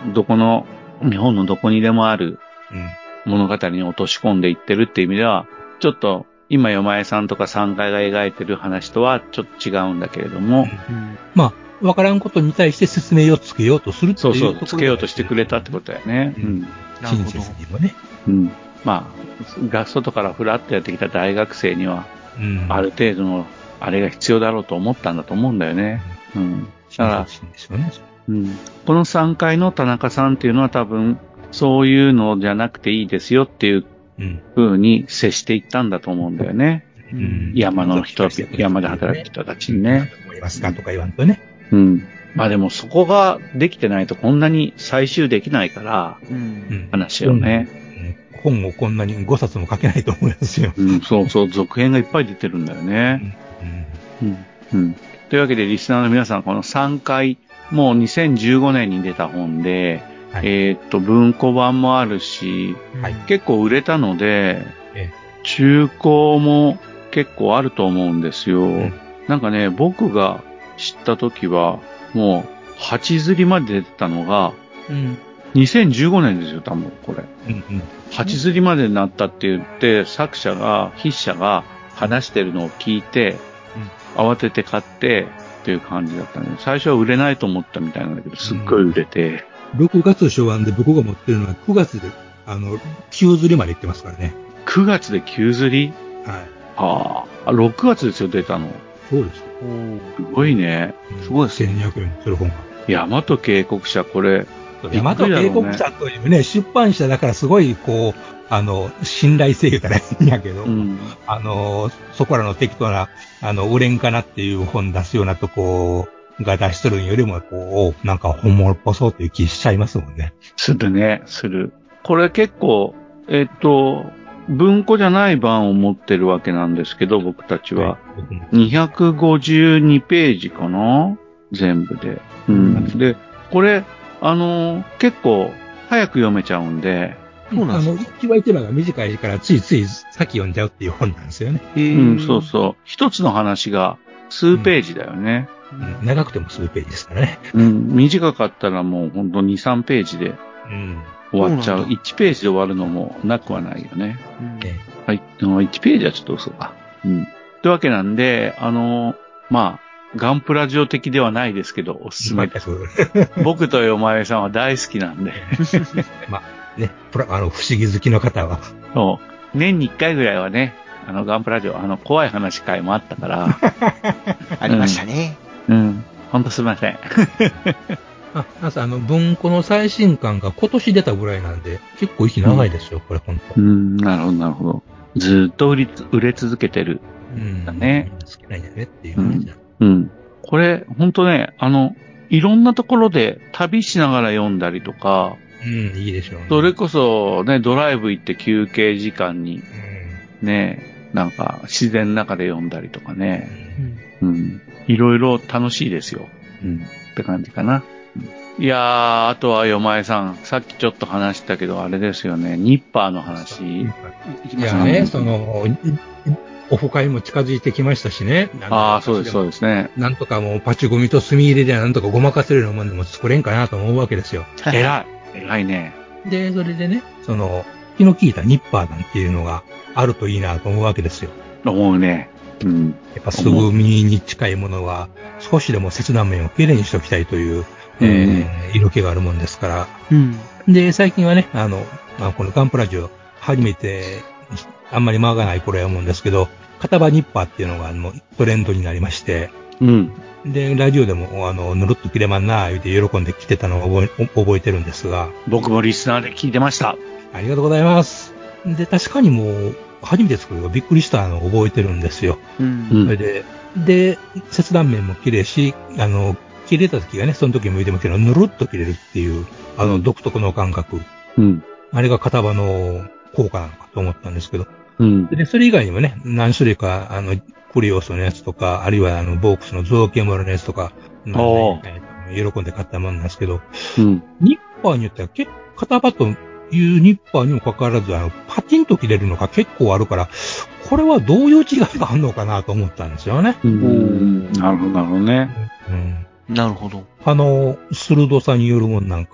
どこの、日本のどこにでもあるうん。 物語に落とし込んでいってるっていう意味では、ちょっと、今、よまえさんとかさんかいが描いてる話とはちょっと違うんだけれども、 うん。 まあ、わからんことに対して説明をつけようとするっていうそうそう、 ところつけようとしてくれたってことだよね。 ううんん。 親切にもね。 うん。まあ、が外からフラッとやってきた大学生には、 うん。 ある程度の、あれが必要だろうと思ったんだと思うんだよね。うん。だから親、切ですよね。 うん。このさんかいの田中さんっていうのは多分、そういうのじゃなくていいですよっていううん。 風に接していったんだと思うんだよね。 うん山の人、山で働く人たちにね。 思いますかとか言わんとね。 うん。まあでもそこができてないとこんなに採集できないから、 うん。 うん話よね。 うん。本をこんなにごさつも書けないと思いますよ。 うん、そうそう、続編がいっぱい出てるんだよね。 うん。 うん。うん。というわけで、リスナーの皆さん、このさんかい、もうにせんじゅうごねんに出た本で、 はいえーっと、文庫版もあるし、 はい結構売れたので、 え中古も結構あると思うんですよ。 んなんかね、僕が知った時は、もう、はち刷りまで出てたのが、 うん。 にせんじゅうごねんですよ、多分、これ。 うん。うん。 はち刷りまでになったって言って、作者が、筆者が話してるのを聞いて、慌てて買ってっていう感じだったね。最初は売れないと思ったみたいなんだけど、すっごい売れて。 ろくがつ初版で僕が持ってるのはくがつで、あの、きゅう刷りまで行ってますからね。 くがつできゅう刷りはい。 ああ、ろくがつですよ、出たの。 そうです。 おーすごいね。 すごいですねせんにひゃくえんもする本が。 大和警告者、これ。 大和警告者というね、出版社だからすごい、こう、あの、信頼性言うたらいいんやけど、 うん。 あの、そこらの適当な、あの、売れんかなっていう本出すようなとこが出しとるんよりも、こう、なんか本物っぽそうっていう気しちゃいますもんね。 するね、する。これ結構、えっと、文庫じゃない版を持ってるわけなんですけど、僕たちは。 僕もにひゃくごじゅうにページかな全部で。うん。で、これ、あの、結構、早く読めちゃうんで、 そうなんですあの、一話一話が短いから、ついつい先読んじゃうっていう本なんですよね。 へーうん、そうそう。一つの話が数ページだよね。 うん、長くても数ページですからね。 うん、短かったらもうほんとに、さんページでうん。 終わっちゃう。 そうなんだいちページで終わるのもなくはないよね。 うんえはい。あのいちページはちょっと嘘か。うん。というわけなんで、あの、まあ、ガンプラジオ的ではないですけど、おすすめです。 全く僕とよまえさんは大好きなんで。 まあ、ね、プラ、あの、不思議好きの方は。 そう。年にいっかいぐらいはね、あの、ガンプラジオ、あの、怖い話会もあったから、 ありましたね。 うん。ほんとすいません。 あ、なんせあの、文庫の最新刊が今年出たぐらいなんで、結構息長いですよ、これ、ほんとう。ん、なるほど、なるほど。ずーっと売り、売れ続けてる。 うん。 だね好きなんやねっていう話だ。 うん。これ、ほんとね、あの、いろんなところで旅しながら読んだりとか、 うん、いいでしょうね。 それこそね、ドライブ行って休憩時間にうん。 ね、なんか自然の中で読んだりとかね、 うんうん。いろいろ楽しいですよ。うん。って感じかな。うん、いやー、あとはよまえさん、さっきちょっと話したけど、あれですよね、ニッパーの話。 いきましたやね、 うんその、オフ会も近づいてきましたしね。 ああ、そうです、そうですね。 なんとかもうパチゴミと墨入れでなんとかごまかせるようなもんでも作れんかなと思うわけですよ。 偉い。偉いね。 で、それでね、その、気の利いたニッパーなんていうのがあるといいなと思うわけですよ。 思うね。うん。 やっぱ素組みに近いものは少しでも切断面をきれいにしておきたいという、 うんえー、色気があるもんですから。 うん。 で、最近はね、あの、まあ、このガンプラジオ初めてあんまり間がない頃や思うんですけど、片場ニッパーっていうのがもうトレンドになりまして、 うん。 で、ラジオでも、あの、ぬるっと切れまんなー言うて喜んで来てたのを覚え覚えてるんですが、 僕もリスナーで聞いてました。 ありがとうございます。で、確かにもう、初めて作るのがびっくりしたのを覚えてるんですよ。 うん。 うんそれで、で、切断面も綺麗し、あの、切れた時がね、その時も言ってましたけど、ぬるっと切れるっていう、あの、独特の感覚。 うん。 あれが片場の効果なのかと思ったんですけど、 うん。 で、それ以外にもね、何種類か、あの、クリオスのやつとか、あるいはあの、ボークスの造形モルのやつとか、なんおーね喜んで買ったもんなんですけど、 うん。 ニッパーによっては結構、片場というニッパーにもかかわらず、あの、パチンと切れるのが結構あるから、これはどういう違いがあるのかなと思ったんですよね。 うん。なるほど、なるほどね。 うん。 なるほど。 あの、鋭さによるもんなんか、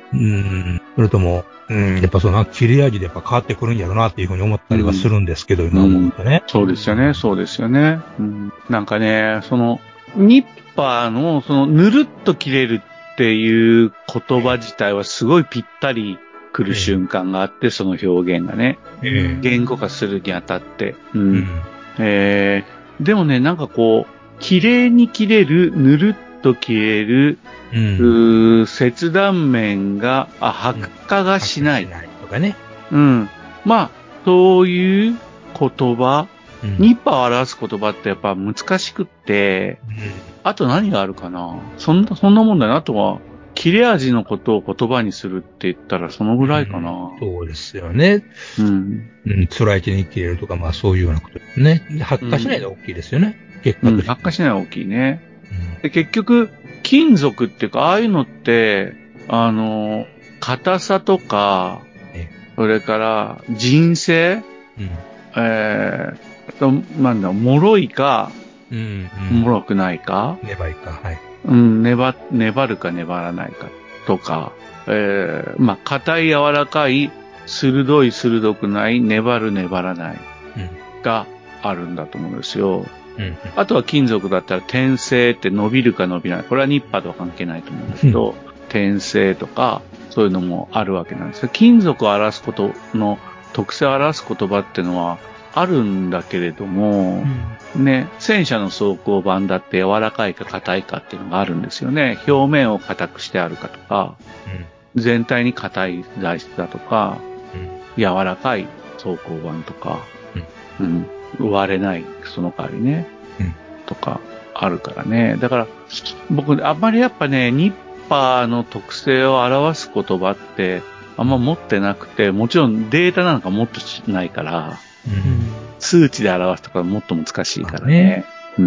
うん。それとも、うん、やっぱその切れ味でやっぱ変わってくるんやろうなっていうふうに思ったりはするんですけど、うん、今思うとね、 うん。そうですよね、そうですよね。うん、なんかね、その、ニッパーの、その、ぬるっと切れるっていう言葉自体はすごいぴったり来る瞬間があって、えー、その表現がね、えー、言語化するにあたって。うん。うん、えー、でもね、なんかこう、綺麗に切れる、ぬるっと切れる、うん、切断面が、あ、発火がしない。うん、しないとかね。 うん。まあ、そういう言葉、うん、ニッパーを表す言葉ってやっぱ難しくって、うん、あと何があるかな、そんな、そんなもんだな。あとは、切れ味のことを言葉にするって言ったらそのぐらいかな。 うん、そうですよね。うん。うん、辛い手に切れるとか、まあそういうようなことですね。発火しないのが大きいですよね。うん、結果として。うん、 発火しないのが大きいね。うん、で、結局、金属っていうか、ああいうのって、あの、硬さとか、ええ、それから、人生、うん、えーと、なんだ、脆いか、うんうん、脆くないか、 粘いか、はい。 うん、粘、粘るか粘らないかとか、えー、まあ、硬い柔らかい、鋭い鋭くない、粘る粘らない、があるんだと思うんですよ。うんうん、あとは金属だったら転生って伸びるか伸びない。これはニッパーとは関係ないと思うんだけど、転生とか、そういうのもあるわけなんですよ。金属を表すことの特性を表す言葉っていうのはあるんだけれども、うん、ね、戦車の装甲板だって柔らかいか硬いかっていうのがあるんですよね。表面を硬くしてあるかとか、うん、全体に硬い材質だとか、うん、柔らかい装甲板とか、うん、うん、割れない、その代わりね、うん、とかあるからね。だから僕あんまりやっぱね、ニッパーの特性を表す言葉ってあんま持ってなくて、もちろんデータなんかもっとないから、うん、数値で表すとかもっと難しいからね。ね、 うん、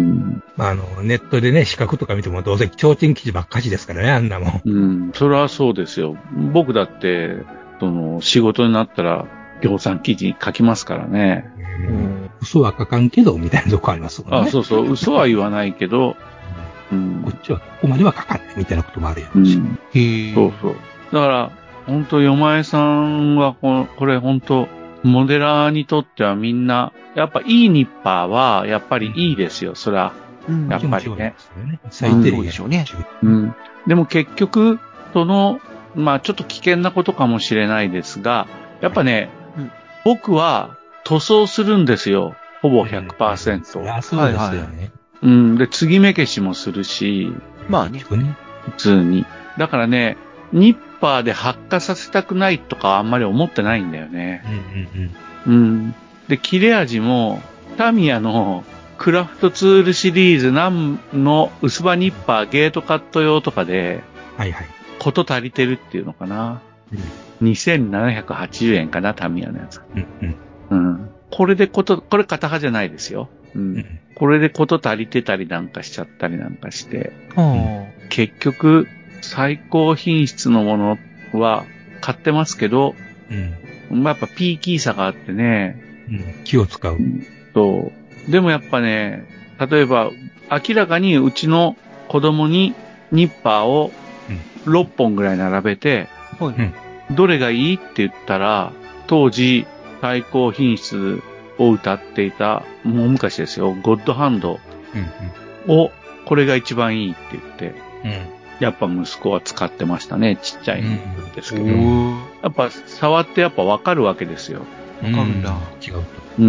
まあ、あの、ネットでね、資格とか見てもどうせ提灯記事ばっかしですからね、あんなもん。 うん、それはそうですよ。僕だって、その、仕事になったら、業産記事書きますからね。 うん、嘘は書かんけど、みたいなとこありますもんね。 あ、そうそう、嘘は言わないけど、 うん、こっちはここまでは書かないみたいなこともあるやろうし。うん、 へそうそう。だから、本当よまえさんはこ、これ本当モデラーにとってはみんな、やっぱいいニッパーは、やっぱりいいですよ、うん、それは。うん、やっぱりね。 最低限でしょうね。 うん。でも結局、その、まあちょっと危険なことかもしれないですが、やっぱね、うん、僕は塗装するんですよ。ほぼ ひゃくパーセント。 うん、あ、そうですよね。はいはい、 うん。で、継ぎ目消しもするし。 まあね。 普通に。だからね、ニッパーで発火させたくないとかあんまり思ってないんだよね。うんうんうん。うん。で、切れ味も、タミヤのクラフトツールシリーズ何の薄刃ニッパーゲートカット用とかで、はいはい。こと足りてるっていうのかな。うん、にせんななひゃくはちじゅうえんかな、タミヤのやつ。うんうん。うん。これでこと、これ片刃じゃないですよ。うん。うん、これでこと足りてたりなんかしちゃったりなんかして。うん、結局、最高品質のものは買ってますけど、うん、まあ、やっぱピーキー差があってね。 うん、気を使う。 そう。でもやっぱね、例えば、明らかにうちの子供にニッパーをろっぽんぐらい並べて、うん、どれがいいって言ったら、当時最高品質を歌っていた、もう昔ですよ、ゴッドハンドを、これが一番いいって言って、うん、やっぱ息子は使ってましたね、ちっちゃいんですけど。うん、やっぱ触ってやっぱわかるわけですよ。 わかるんだ。 違うと。 うん。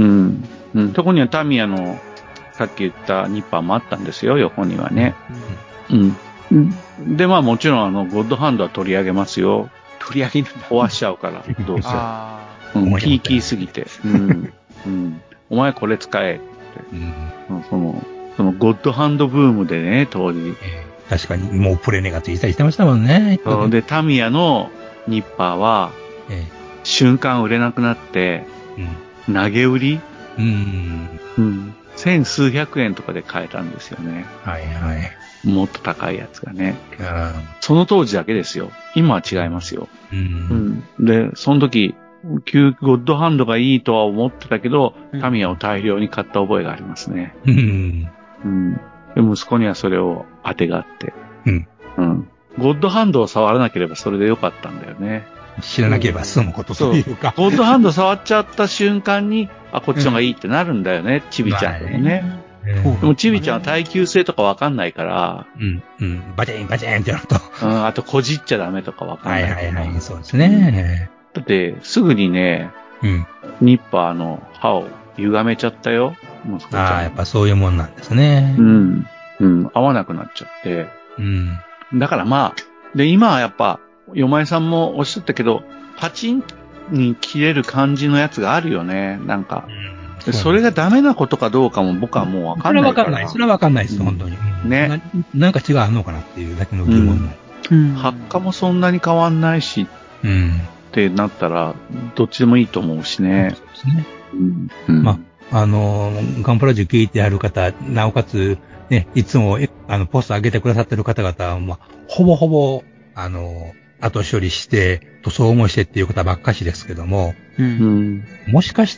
うん。そこにはタミヤの、さっき言ったニッパーもあったんですよ、横にはね。うん。うん、で、まあもちろんあの、ゴッドハンドは取り上げますよ。 取り上げるんだ。 壊しちゃうから、どうせ。あうん、ピーキーすぎて。うん。うん。お前これ使えって。うん、その、そのゴッドハンドブームでね、当時。 えー、確かに、もうプレネがついたりしてましたもんね。 そうで、タミヤのニッパーは、えー、瞬間売れなくなって、うん、投げ売り、うん、うん、千数百円とかで買えたんですよね。はいはい。もっと高いやつがね。その当時だけですよ。今は違いますよ。うん、うん、で、その時、旧ゴッドハンドがいいとは思ってたけど、うん、タミヤを大量に買った覚えがありますね。うん。うん。で、息子にはそれを当てがあって。うん。うん。 ゴッドハンドを触らなければそれでよかったんだよね。 知らなければ済むことというか。 ゴッドハンド触っちゃった瞬間に、あ、こっちの方がいいってなるんだよね、うん、チビちゃんでもね。でもチビちゃんは耐久性とかわかんないから、 うん、うん、バチンバチンってやると。 うん、あとこじっちゃダメとかわかんないから。 はいはいはい、そうですね。 だって、すぐにね、うん、ニッパーの刃を歪めちゃったよ、息子ちゃん。 ああ、やっぱそういうもんなんですね。 うん。うん、合わなくなっちゃって。うん。だからまあ、で、今はやっぱ、よまえさんもおっしゃったけど、パチンに切れる感じのやつがあるよね、なんか。うん、それがダメなことかどうかも僕はもうわかんないから。 それはわかんない。それはわかんないです、うん、本当に。ねな。なんか違うのかなっていうだけの疑問なんうん。発火もそんなに変わんないし、うん。ってなったら、どっちでもいいと思うしね。そうですね。 うんうん、まあ、あの、ガンプラジュ聞いてある方、なおかつ、ね、いつも、あの、ポスト上げてくださってる方々は、まあ、ほぼほぼ、あの、後処理して、塗装もしてっていう方ばっかしですけども、うん、もしかして、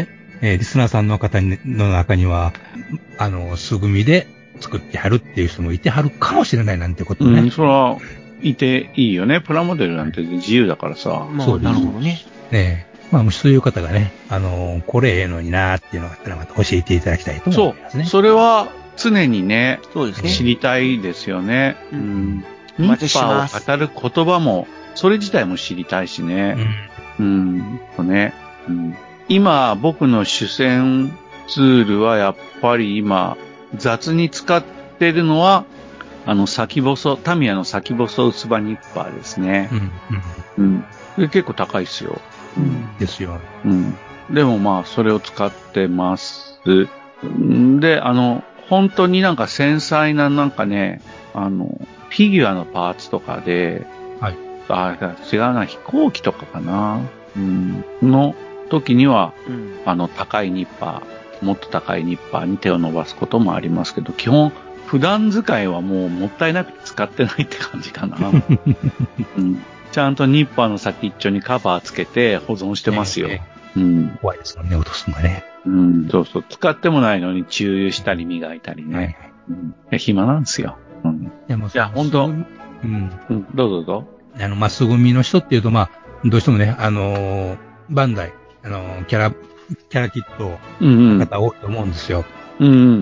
えー、リスナーさんの方の中には、あの、素組みで作ってはるっていう人もいてはるかもしれないなんてことね。 うん、それはいていいよね。プラモデルなんて自由だからさ。 まあ、そうなるほどね。 ねえ。まあ、もしそういう方がね、あの、これええのになーっていうのがあったらまた教えていただきたいと思いますね。 そう。それは常にね、そうですね。知りたいですよね。うん。ニッパーを語る言葉も、それ自体も知りたいしね。うん。うんとね。うん。今、僕の主戦ツールはやっぱり今、雑に使ってるのは、あの、先細、タミヤの先細薄葉ニッパーですね。うん。うん。うん、結構高いですよ。 うん。ですよ。 うん。でもまあ、それを使ってます。で、あの、本当になんか繊細ななんかね、あの、フィギュアのパーツとかで、はい。あ、違うな、飛行機とかかな。うん。の時には、うん、あの、高いニッパー、もっと高いニッパーに手を伸ばすこともありますけど、基本、普段使いはもうもったいなくて使ってないって感じかな。うん、ちゃんとニッパーの先っちょにカバーつけて保存してますよ。ねうん、怖いですもんね、落とすのがね。 うん、そうそう。使ってもないのに注油したり磨いたりね。はいはいうん、暇なんですよ。うん、いや、もういや本当、うん、うん。どうぞどうぞ。 あの、まあ、素組みの人っていうと、まあ、どうしてもね、あのー、バンダイ、あのー、キャラ、キャラキットの方多いと思うんですよ。うん、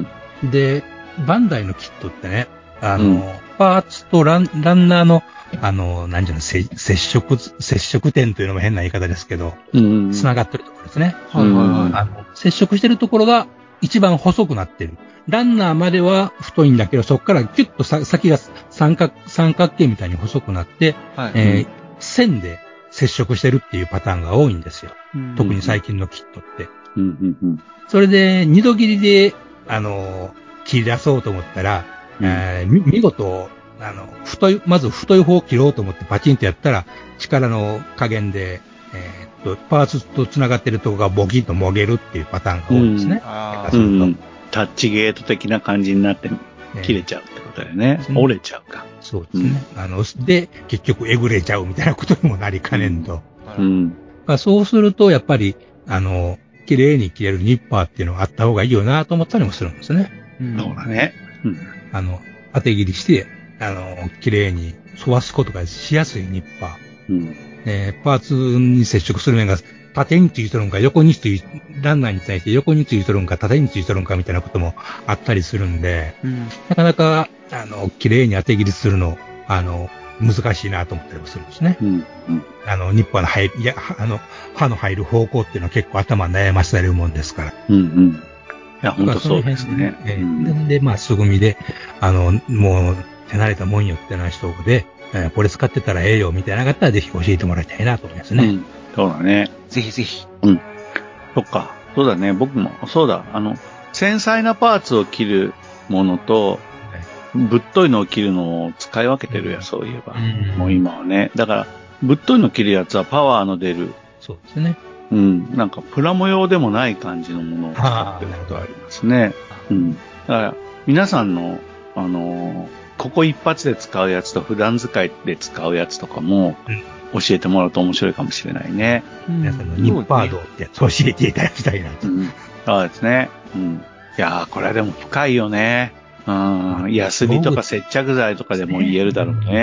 うん。で、バンダイのキットってね、あの、うん、パーツとランランナーの、あの、なんていうの、接触、接触点というのも変な言い方ですけど、うんうん、繋がってるところですね。はいはいはい。あの、接触してるところが一番細くなってる。ランナーまでは太いんだけど、そこからキュッと先が三角、三角形みたいに細くなって、はいえーうん、線で接触してるっていうパターンが多いんですよ。うんうん、特に最近のキットって。うんうんうん、それで、二度切りで、あの、切り出そうと思ったら、うんえー、見事、あの、太い、まず太い方を切ろうと思ってパチンとやったら、力の加減で、えー、っと、パーツと繋がってるところがボキッともげるっていうパターンが多いですね。うん、あうん、タッチゲート的な感じになって切れちゃうってことだよね。えー、折れちゃうか。 そうですね。うん、あの、で、結局えぐれちゃうみたいなことにもなりかねんと。うん。まあ、そうすると、やっぱり、あの、綺麗に切れるニッパーっていうのがあった方がいいよなと思ったりもするんですね。 うん、そうだね。 うん。あの、当て切りして、あの、綺麗に沿わすことがしやすいニッパー。うん。えー、パーツに接触する面が縦についてるんか、横につい、ランナーに対して横についてるんか、縦についてるんかみたいなこともあったりするんで、うん、なかなか、あの、綺麗に当て切りするの、あの、難しいなと思ったりもするんですね。うん。うん、あの、ニッパーの入る、いや、あの、刃の入る方向っていうのは結構頭悩まされるもんですから。うんうん。 いや、本当そうですね。 えーうん、で、まあ、素組みで、あの、もう、手慣れたもんよってな人で、えー、これ使ってたらええよ、みたいな方はぜひ教えてもらいたいなと思いますね。うん、 そうだね。 ぜひぜひ。 うん。そっか。そうだね。僕も、そうだ。あの、繊細なパーツを切るものと、ぶっといのを切るのを使い分けてるや、そういえば。うん、もう今はね。だから、ぶっといの切るやつはパワーの出る。 そうですね。 うん。なんか、プラモ用でもない感じのものを使ってることがありますね。うん。だから、皆さんの、あのー、ここ一発で使うやつと普段使いで使うやつとかも、教えてもらうと面白いかもしれないね。 うん、皆さんのニッパードってやつを教えていただきたいなと。うん、 そうですね。うん。いやー、これはでも深いよね。うん。ヤスリとか接着剤とかでも言えるだろうね。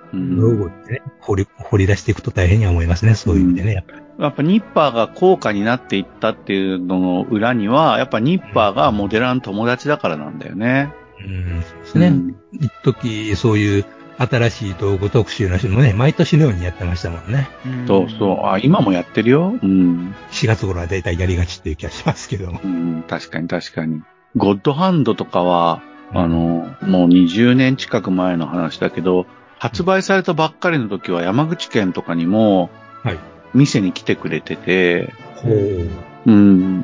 うん。 道具ってね、掘り、掘り出していくと大変に思いますね、そういう意味でね、やっぱり。 やっぱニッパーが高価になっていったっていうのの裏には、やっぱニッパーがモデラーの友達だからなんだよね。 うん、そうですね。 うん、 一時、そういう新しい道具特集の人もね、毎年のようにやってましたもんね。 そうそう。あ、今もやってるよ。うん。 しがつ頃はだいたいやりがちっていう気がしますけども。 うん、確かに確かに。ゴッドハンドとかは、 うんあの、もうにじゅうねん近く前の話だけど、発売されたばっかりの時は山口県とかにも、 はい。 店に来てくれてて、 ほう。 うん。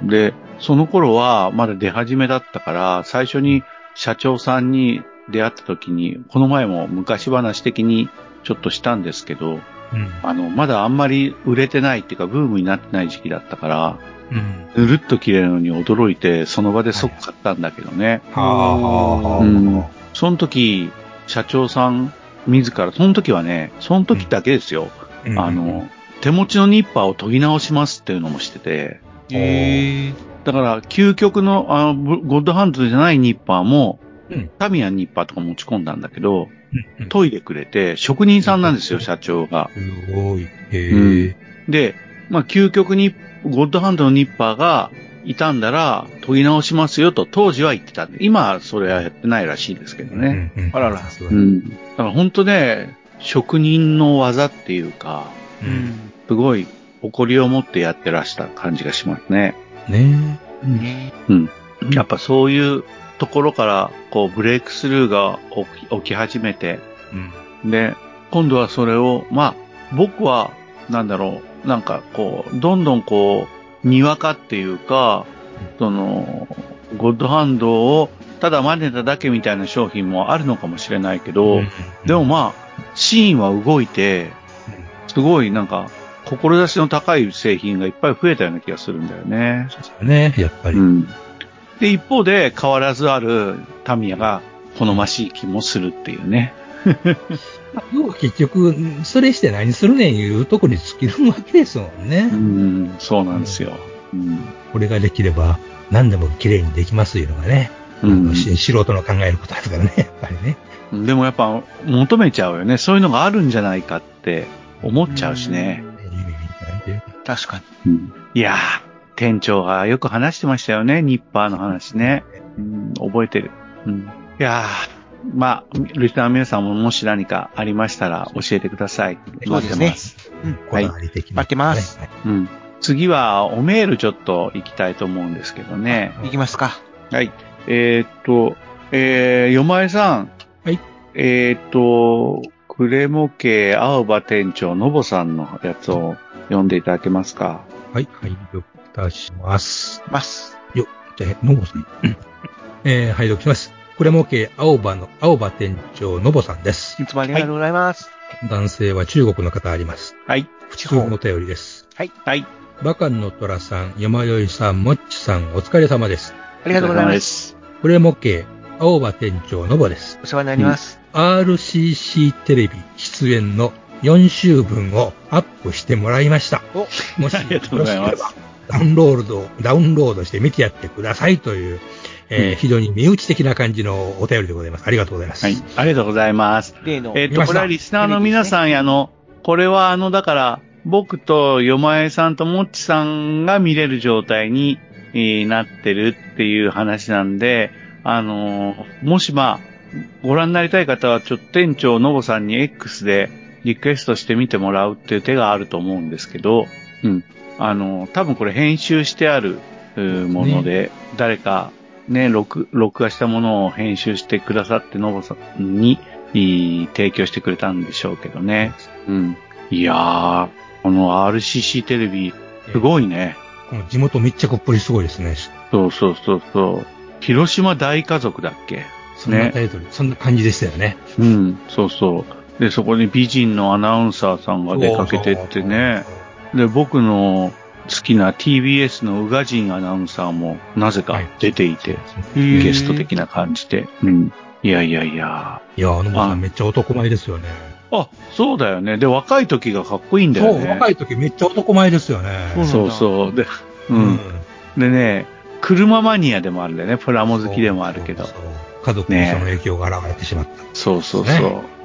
で、その頃はまだ出始めだったから、最初に社長さんに出会った時に、この前も昔話的にちょっとしたんですけど、 うん。 あの、まだあんまり売れてないっていうか、ブームになってない時期だったから、 うん。 ぬるっと切れるのに驚いて、その場で即買ったんだけどね。 はあ、はあ、はあ。 うん。その時、社長さん自ら、その時はね、その時だけですよ。 うんあの、手持ちのニッパーを研ぎ直しますっていうのもしてて、 へえ。 だから、究極の、あの、ブゴッドハンドじゃないニッパーも、 うんタミヤニッパーとか持ち込んだんだけど、 うんうん研いでくれて、職人さんなんですよ、社長が。 すごい。へえ。 うんで、まあ、究極に、ゴッドハンドのニッパーが傷んだら、研ぎ直しますよと、当時は言ってたんで、今はそれはやってないらしいですけどね。 うんうんあららそうだねうん。だから本当ね、職人の技っていうか、 ううんん。 すごい誇りを持ってやってらした感じがしますね。 ねねうん。やっぱそういうところから、こう、ブレイクスルーが起き起き始めて、 うん。 で、今度はそれを、まあ、僕は、なんだろう、なんかこう、どんどんこう、にわかっていうか、その、ゴッドハンドをただ真似ただけみたいな商品もあるのかもしれないけど、 うんでもまあ、シーンは動いて、すごいなんか、志の高い製品がいっぱい増えたような気がするんだよね。 そうですよね、やっぱり。 うん。で、一方で変わらずあるタミヤが好ましい気もするっていうね。 要は結局、それして何するねんいうとこに尽きるわけですもんね。 うん、そうなんですよ。うん。 これができれば何でも綺麗にできますいうのがね。 うんあのし素人の考えることですからね、やっぱりね。 でもやっぱ求めちゃうよね。そういうのがあるんじゃないかって思っちゃうしね。 夢みたいというか。 確かに。 うん、いやー、店長がよく話してましたよね。ニッパーの話ね。うん、覚えてる。うん、いやー、まあ、リスナーの皆さんももし何かありましたら教えてください。 そうですね待ってます。 うん。 こだわり的な、 待ってますはいうん。次はおメールちょっと行きたいと思うんですけどね。 いきますか。 はい。えーっと、えー、よまえさん。 はい。 えーっと、クレモ家青葉店長のぼさんのやつを読んでいただけますか。 はい、はい、読いたします。 ます。 よ、じゃあ、のぼさん。えー、はい、読みます。これも系青葉の、青葉店長のぼさんです。 いつもありがとうございます。 男性は中国の方あります。 はい。 普通のお便りです。 はい。 バカンの虎さん、山よいさん、もっちさん、お疲れ様です。 ありがとうございま。 お疲れ様ですす。 これも系青葉店長のぼです。 お世話になります。 アールシーシー テレビ出演のよん週分をアップしてもらいました。 お、 もしありがとうございますよろしければダウンロード、ダウンロードして見てやってくださいという、えーうん非常に身内的な感じのお便りでございます。ありがとうございます。 はい。ありがとうございます。 例の、 えっ、と、 見ましたこれはリスナーの皆さんやの、これはあの、だから、僕とよまえさんともっちさんが見れる状態に、えーなってるっていう話なんで、あのーもしまあ、ご覧になりたい方は、ちょっと店長のぼさんに X でリクエストしてみてもらうっていう手があると思うんですけど、うん。あのー多分これ編集してあるうーもので、誰かね、録、録画したものを編集してくださって、のぼさんに、いい提供してくれたんでしょうけどね。うん。いやー、この アールシーシー テレビ、すごいね。 この地元密着っぷりすごいですね。 そうそうそうそう。広島大家族だっけそんなタイトル、そんな感じでしたよね。 うん、そうそう。で、そこに美人のアナウンサーさんが出かけてってね。で、僕の好きな ティービーエス の宇賀神アナウンサーもなぜか出ていて、ゲスト的な感じで。うん。いやいやいや。 いや、あのもさあんめっちゃ男前ですよね。 あ、そうだよね。で、若い時がかっこいいんだよね。 そう、若い時めっちゃ男前ですよね。 そうそう。で、うん。でね、車マニアでもあるんだよね。プラモ好きでもあるけど。 そうそうそう家族にその影響が現れてしまった。 そうそうそう。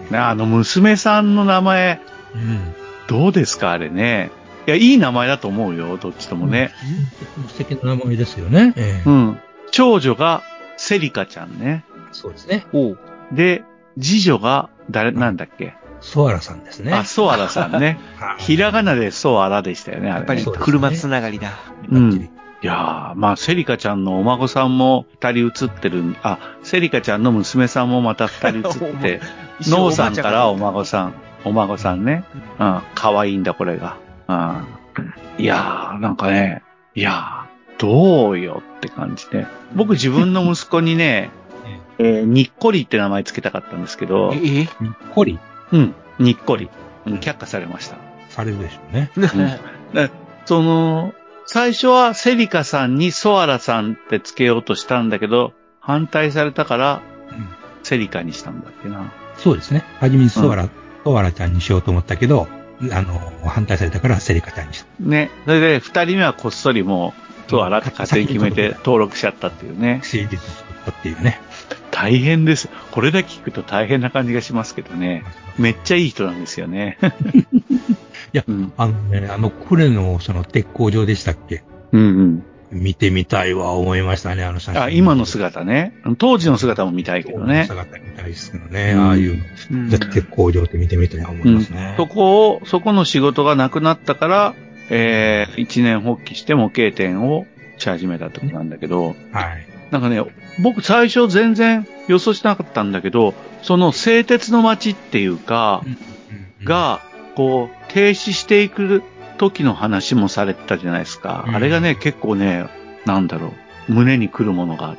ね、あの娘さんの名前、 うん。 どうですかあれね。いや、いい名前だと思うよ、どっちともね。 うん、素敵な名前ですよね。えー、 うん。長女がセリカちゃんね。 そうですね。 おう。 で、次女が誰、なんだっけ。 ソアラさんですね。 あ、ソアラさんね。ひらがなでソアラでしたよね、あれね。 やっぱりそうですね車つながりだ。 うん。 ばっちりいやー、まあ、セリカちゃんのお孫さんも二人写ってる。あ、セリカちゃんの娘さんもまた二人写ってて、 一緒ノーさんからおおばあ孫さん、お孫さんね。うん、可愛いんだ、これが。うん。いやー、なんかね、いやー、どうよって感じで。僕自分の息子にね、えー、にっこりって名前つけたかったんですけど、 ええにっこりうん、にっこり。うん、却下されました。 されるでしょうね。 でその、最初はセリカさんにソアラさんってつけようとしたんだけど、反対されたから、 うん、 セリカにしたんだっけな。 そうですね。はじめにソアラ、ソアラちゃんにしようと思ったけど、あの、反対されたからセリカちゃんにした。 ね。それで、二人目はこっそりもう、ソアラって勝手に決めて登録しちゃったっていうね。 シーディー 作ったっていうね。 大変です。これだけ聞くと大変な感じがしますけどね。めっちゃいい人なんですよね。 いや、 うん、 あのね、あの、呉のその鉄工場でしたっけ？ うんうん。 見てみたいわ、思いましたね、あの写真。 あ、今の姿ね。当時の姿も見たいけどね。 姿見たいですけどね、 うん、 ああいううんの。鉄工場って見てみたいと思いますね。 うん、そこを、そこの仕事がなくなったから、えー、一年発起して模型店をし始めたってことなんだけど、 はい。 なんかね、僕最初全然予想しなかったんだけど、その製鉄の街っていうか、 うんうん、 が、こう、停止していく時の話もされてたじゃないですか。 うん、 あれがね、結構ね、なんだろう、胸に来るものがあって、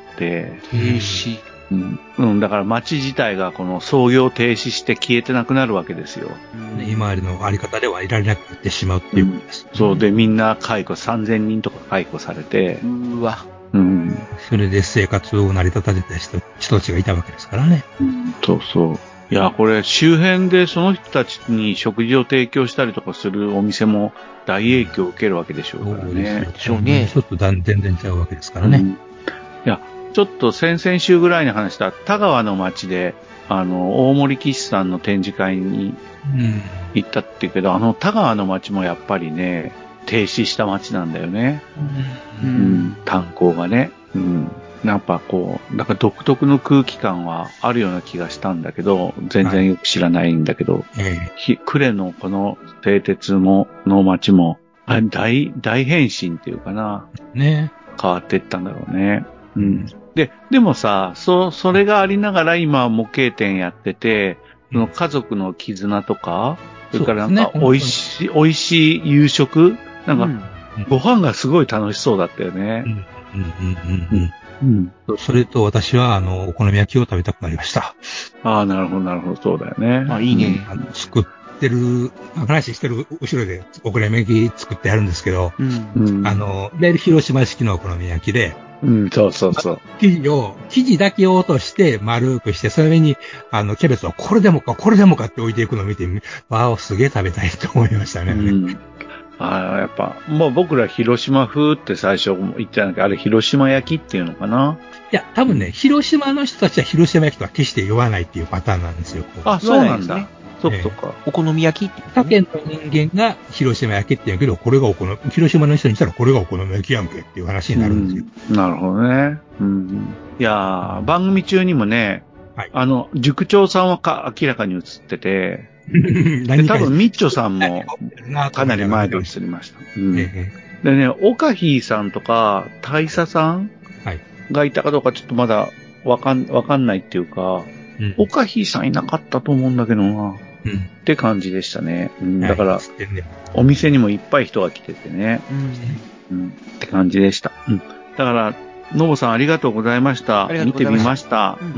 停止。 うん、うん、だから街自体がこの操業停止して消えてなくなるわけですよ。 ね、今までのあり方ではいられなくなってしまうっていうことです、 うん。そうで、みんな解雇、さんぜんにんとか解雇されて、 うーわ。 うん。 それで生活を成り立たせた人、人たちがいたわけですからね。 うん、そうそう。いや、これ周辺でその人たちに食事を提供したりとかするお店も大影響を受けるわけでしょうからね。 でしょうね。 ちょっと全然違うわけですからね。 うん、いや、ちょっと先々週ぐらいに話した田川の町で、あの、大森騎士さんの展示会に行ったっていうけど、うん、あの田川の町もやっぱりね、停止した町なんだよね。うん、うん、炭鉱がね。うん、やっぱこう、なんか独特の空気感はあるような気がしたんだけど、全然よく知らないんだけど、はい、呉のこの製鉄も、の町も、あれ大、大変身っていうかな。 ね。 変わっていったんだろうね。うん。で、でもさ、そ、それがありながら今模型店やってて、その家族の絆とか、それからなんか美味しい、美味しい夕食なんか、ご飯がすごい楽しそうだったよね。うん、うん、 うん、うんうん。それと私は、あの、お好み焼きを食べたくなりました。 ああ、なるほど、なるほど、そうだよね。 あ、いいね。 あの作ってる、話してる後ろでお好み焼き作ってあるんですけど、うん、あの、いわゆる広島式のお好み焼きで、 うん、そうそうそう。 生地を、生地だけを落として丸くして、それに、あの、キャベツをこれでもか、これでもかって置いていくのを見て、わあ、すげえ食べたいと思いましたね。うん、 ああ、やっぱ、もう僕ら広島風って最初言ってたんだけど、あれ広島焼きっていうのかな？ いや、多分ね、広島の人たちは広島焼きとは決して言わないっていうパターンなんですよ。 あ、そうなんだ。そっかそっか。 お好み焼きって、 他県の人間が広島焼きって言うけど、これがお好み、広島の人にしたらこれがお好み焼きやんけっていう話になるんですよ。 うん、なるほどね。うん、いやー、番組中にもね、はい、あの、塾長さんはか明らかに映ってて、で多分ミッチョさんもかなり前で映りました。うん、でね、オカヒーさんとか大佐さんがいたかどうかちょっとまだわかん、わかんないっていうか、うん、オカヒーさんいなかったと思うんだけどな。うん、って感じでしたね。うん、だから、はい、お店にもいっぱい人が来ててね。うんうん、って感じでした。うん、だから、ノボさんありがとうございました。見てみました。うん。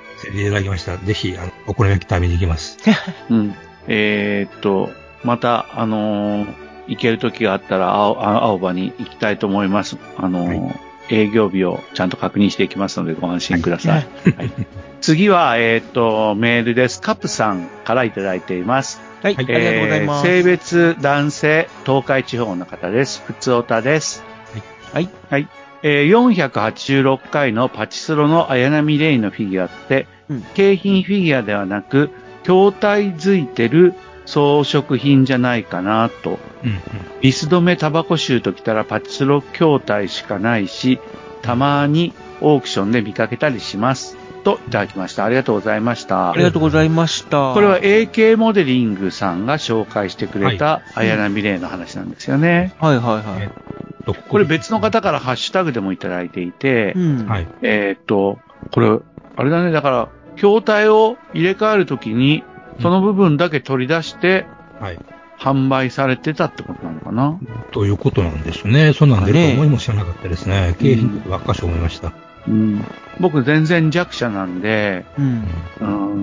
見ていただきました。ぜひ、あの、お好み焼き食べに行きます。 うん。えー、っと、また、あのー、行ける時があったら青、青葉に行きたいと思います。あのーはい、営業日をちゃんと確認していきますのでご安心ください。はいはい、次は、えー、っと、メールです。カプさんからいただいています。 はい、えー、ありがとうございます。 性別男性、東海地方の方です。ふつおたです。はい。はい。はいえー、よんひゃくはちじゅうろっかいのパチスロの綾波レイのフィギュアって、うん、景品フィギュアではなく、 筐体づいてる装飾品じゃないかなと。 うんうん。 ビス止めタバコ臭ときたらパチスロ筐体しかないし、たまにオークションで見かけたりします。といただきました。ありがとうございました。 ありがとうございました。 これは エーケー モデリングさんが紹介してくれた綾波レイの話なんですよね。 はいはいはい。 えっとこれ別の方からハッシュタグでもいただいていて、 うん。 はい。 えーっと、これ、あれだね、だから、筐体を入れ替えるときに、その部分だけ取り出して、 はい。 販売されてたってことなのかな。 ということなんですね。そんなん出ると思いも知らなかったですね。景品ばっかし思いました。 うん、僕全然弱者なんで、 うん。 うん、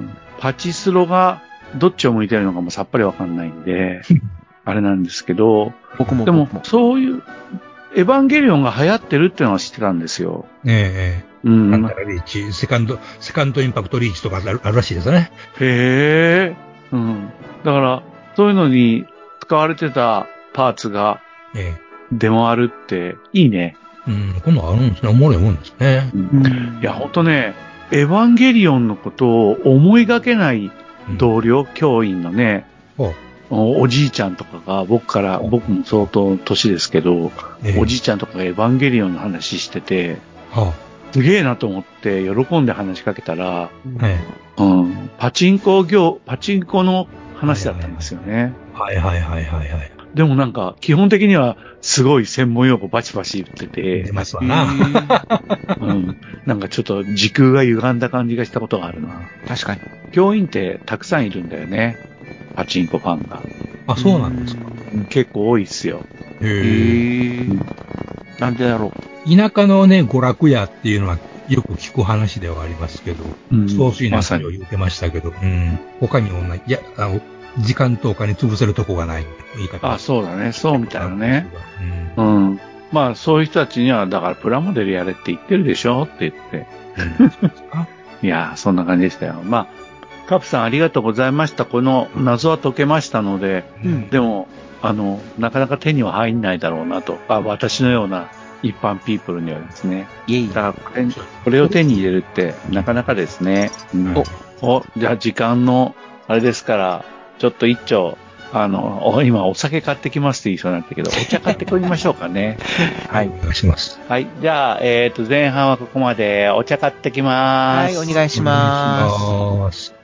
パチスロがどっちを向いてるのかもさっぱりわかんないんで、あれなんですけど、 僕もでも僕も。 そういう、エヴァンゲリオンが流行ってるっていうのは知ってたんですよ。 ええうん。 なんたらリーチ、セカンド、セカンドインパクトリーチとかあるあるらしいですね。 へえ。うん。だから、そういうのに使われてたパーツがえ出回るっていいね。 えうん、こんなんあるんですね。おもろいもんですね。 うん、いや、ほんとね、エヴァンゲリオンのことを思いがけない同僚、教員のね、 ほうお、おじいちゃんとかが、僕から、僕も相当年ですけど、 ええおじいちゃんとかがエヴァンゲリオンの話してて、 はすげえなと思って喜んで話しかけたら、 あ、えうん、パチンコ業、パチンコの話だったんですよね。 えはいはいはいはいはい。 でもなんか、基本的にはすごい専門用語バチバチ言ってて出、ますわへな。 ーうん、なんかちょっと時空が歪んだ感じがしたことがあるな。 確かに。 教員ってたくさんいるんだよね。パチンコファンが。 あ、そうなんですか。 うん結構多いっすよ。 へへえ。 ー。なんでだろ田舎のね、娯楽屋っていうのはよく聞く話ではありますけど、 うん総水なんまさにかを言ってましたけど、うん。他にもない、いや、あの、時間とお金潰せるとこがない言い方。 あ、そうだね。そうみたいなね。 う。 うんん。まあ、そういう人たちには、だからプラモデルやれって言ってるでしょって言って。 うん。あいやー、そんな感じでしたよ。まあ、カプさんありがとうございました。この謎は解けましたので、 うんでも、あの、なかなか手には入んないだろうなと。あ、私のような一般ピープルにはですね。 う。いえいだからこれ、これを手に入れるってなかなかですね。うんおお、じゃあ時間の、あれですから、ちょっと一丁、あの、お今お酒買ってきますって言いそうになったけど、お茶買ってこみましょうかね。はい。 お願いします。 はい。じゃあ、えっと、前半はここまでお茶買ってきます。 はい、お願いします。 お願いします。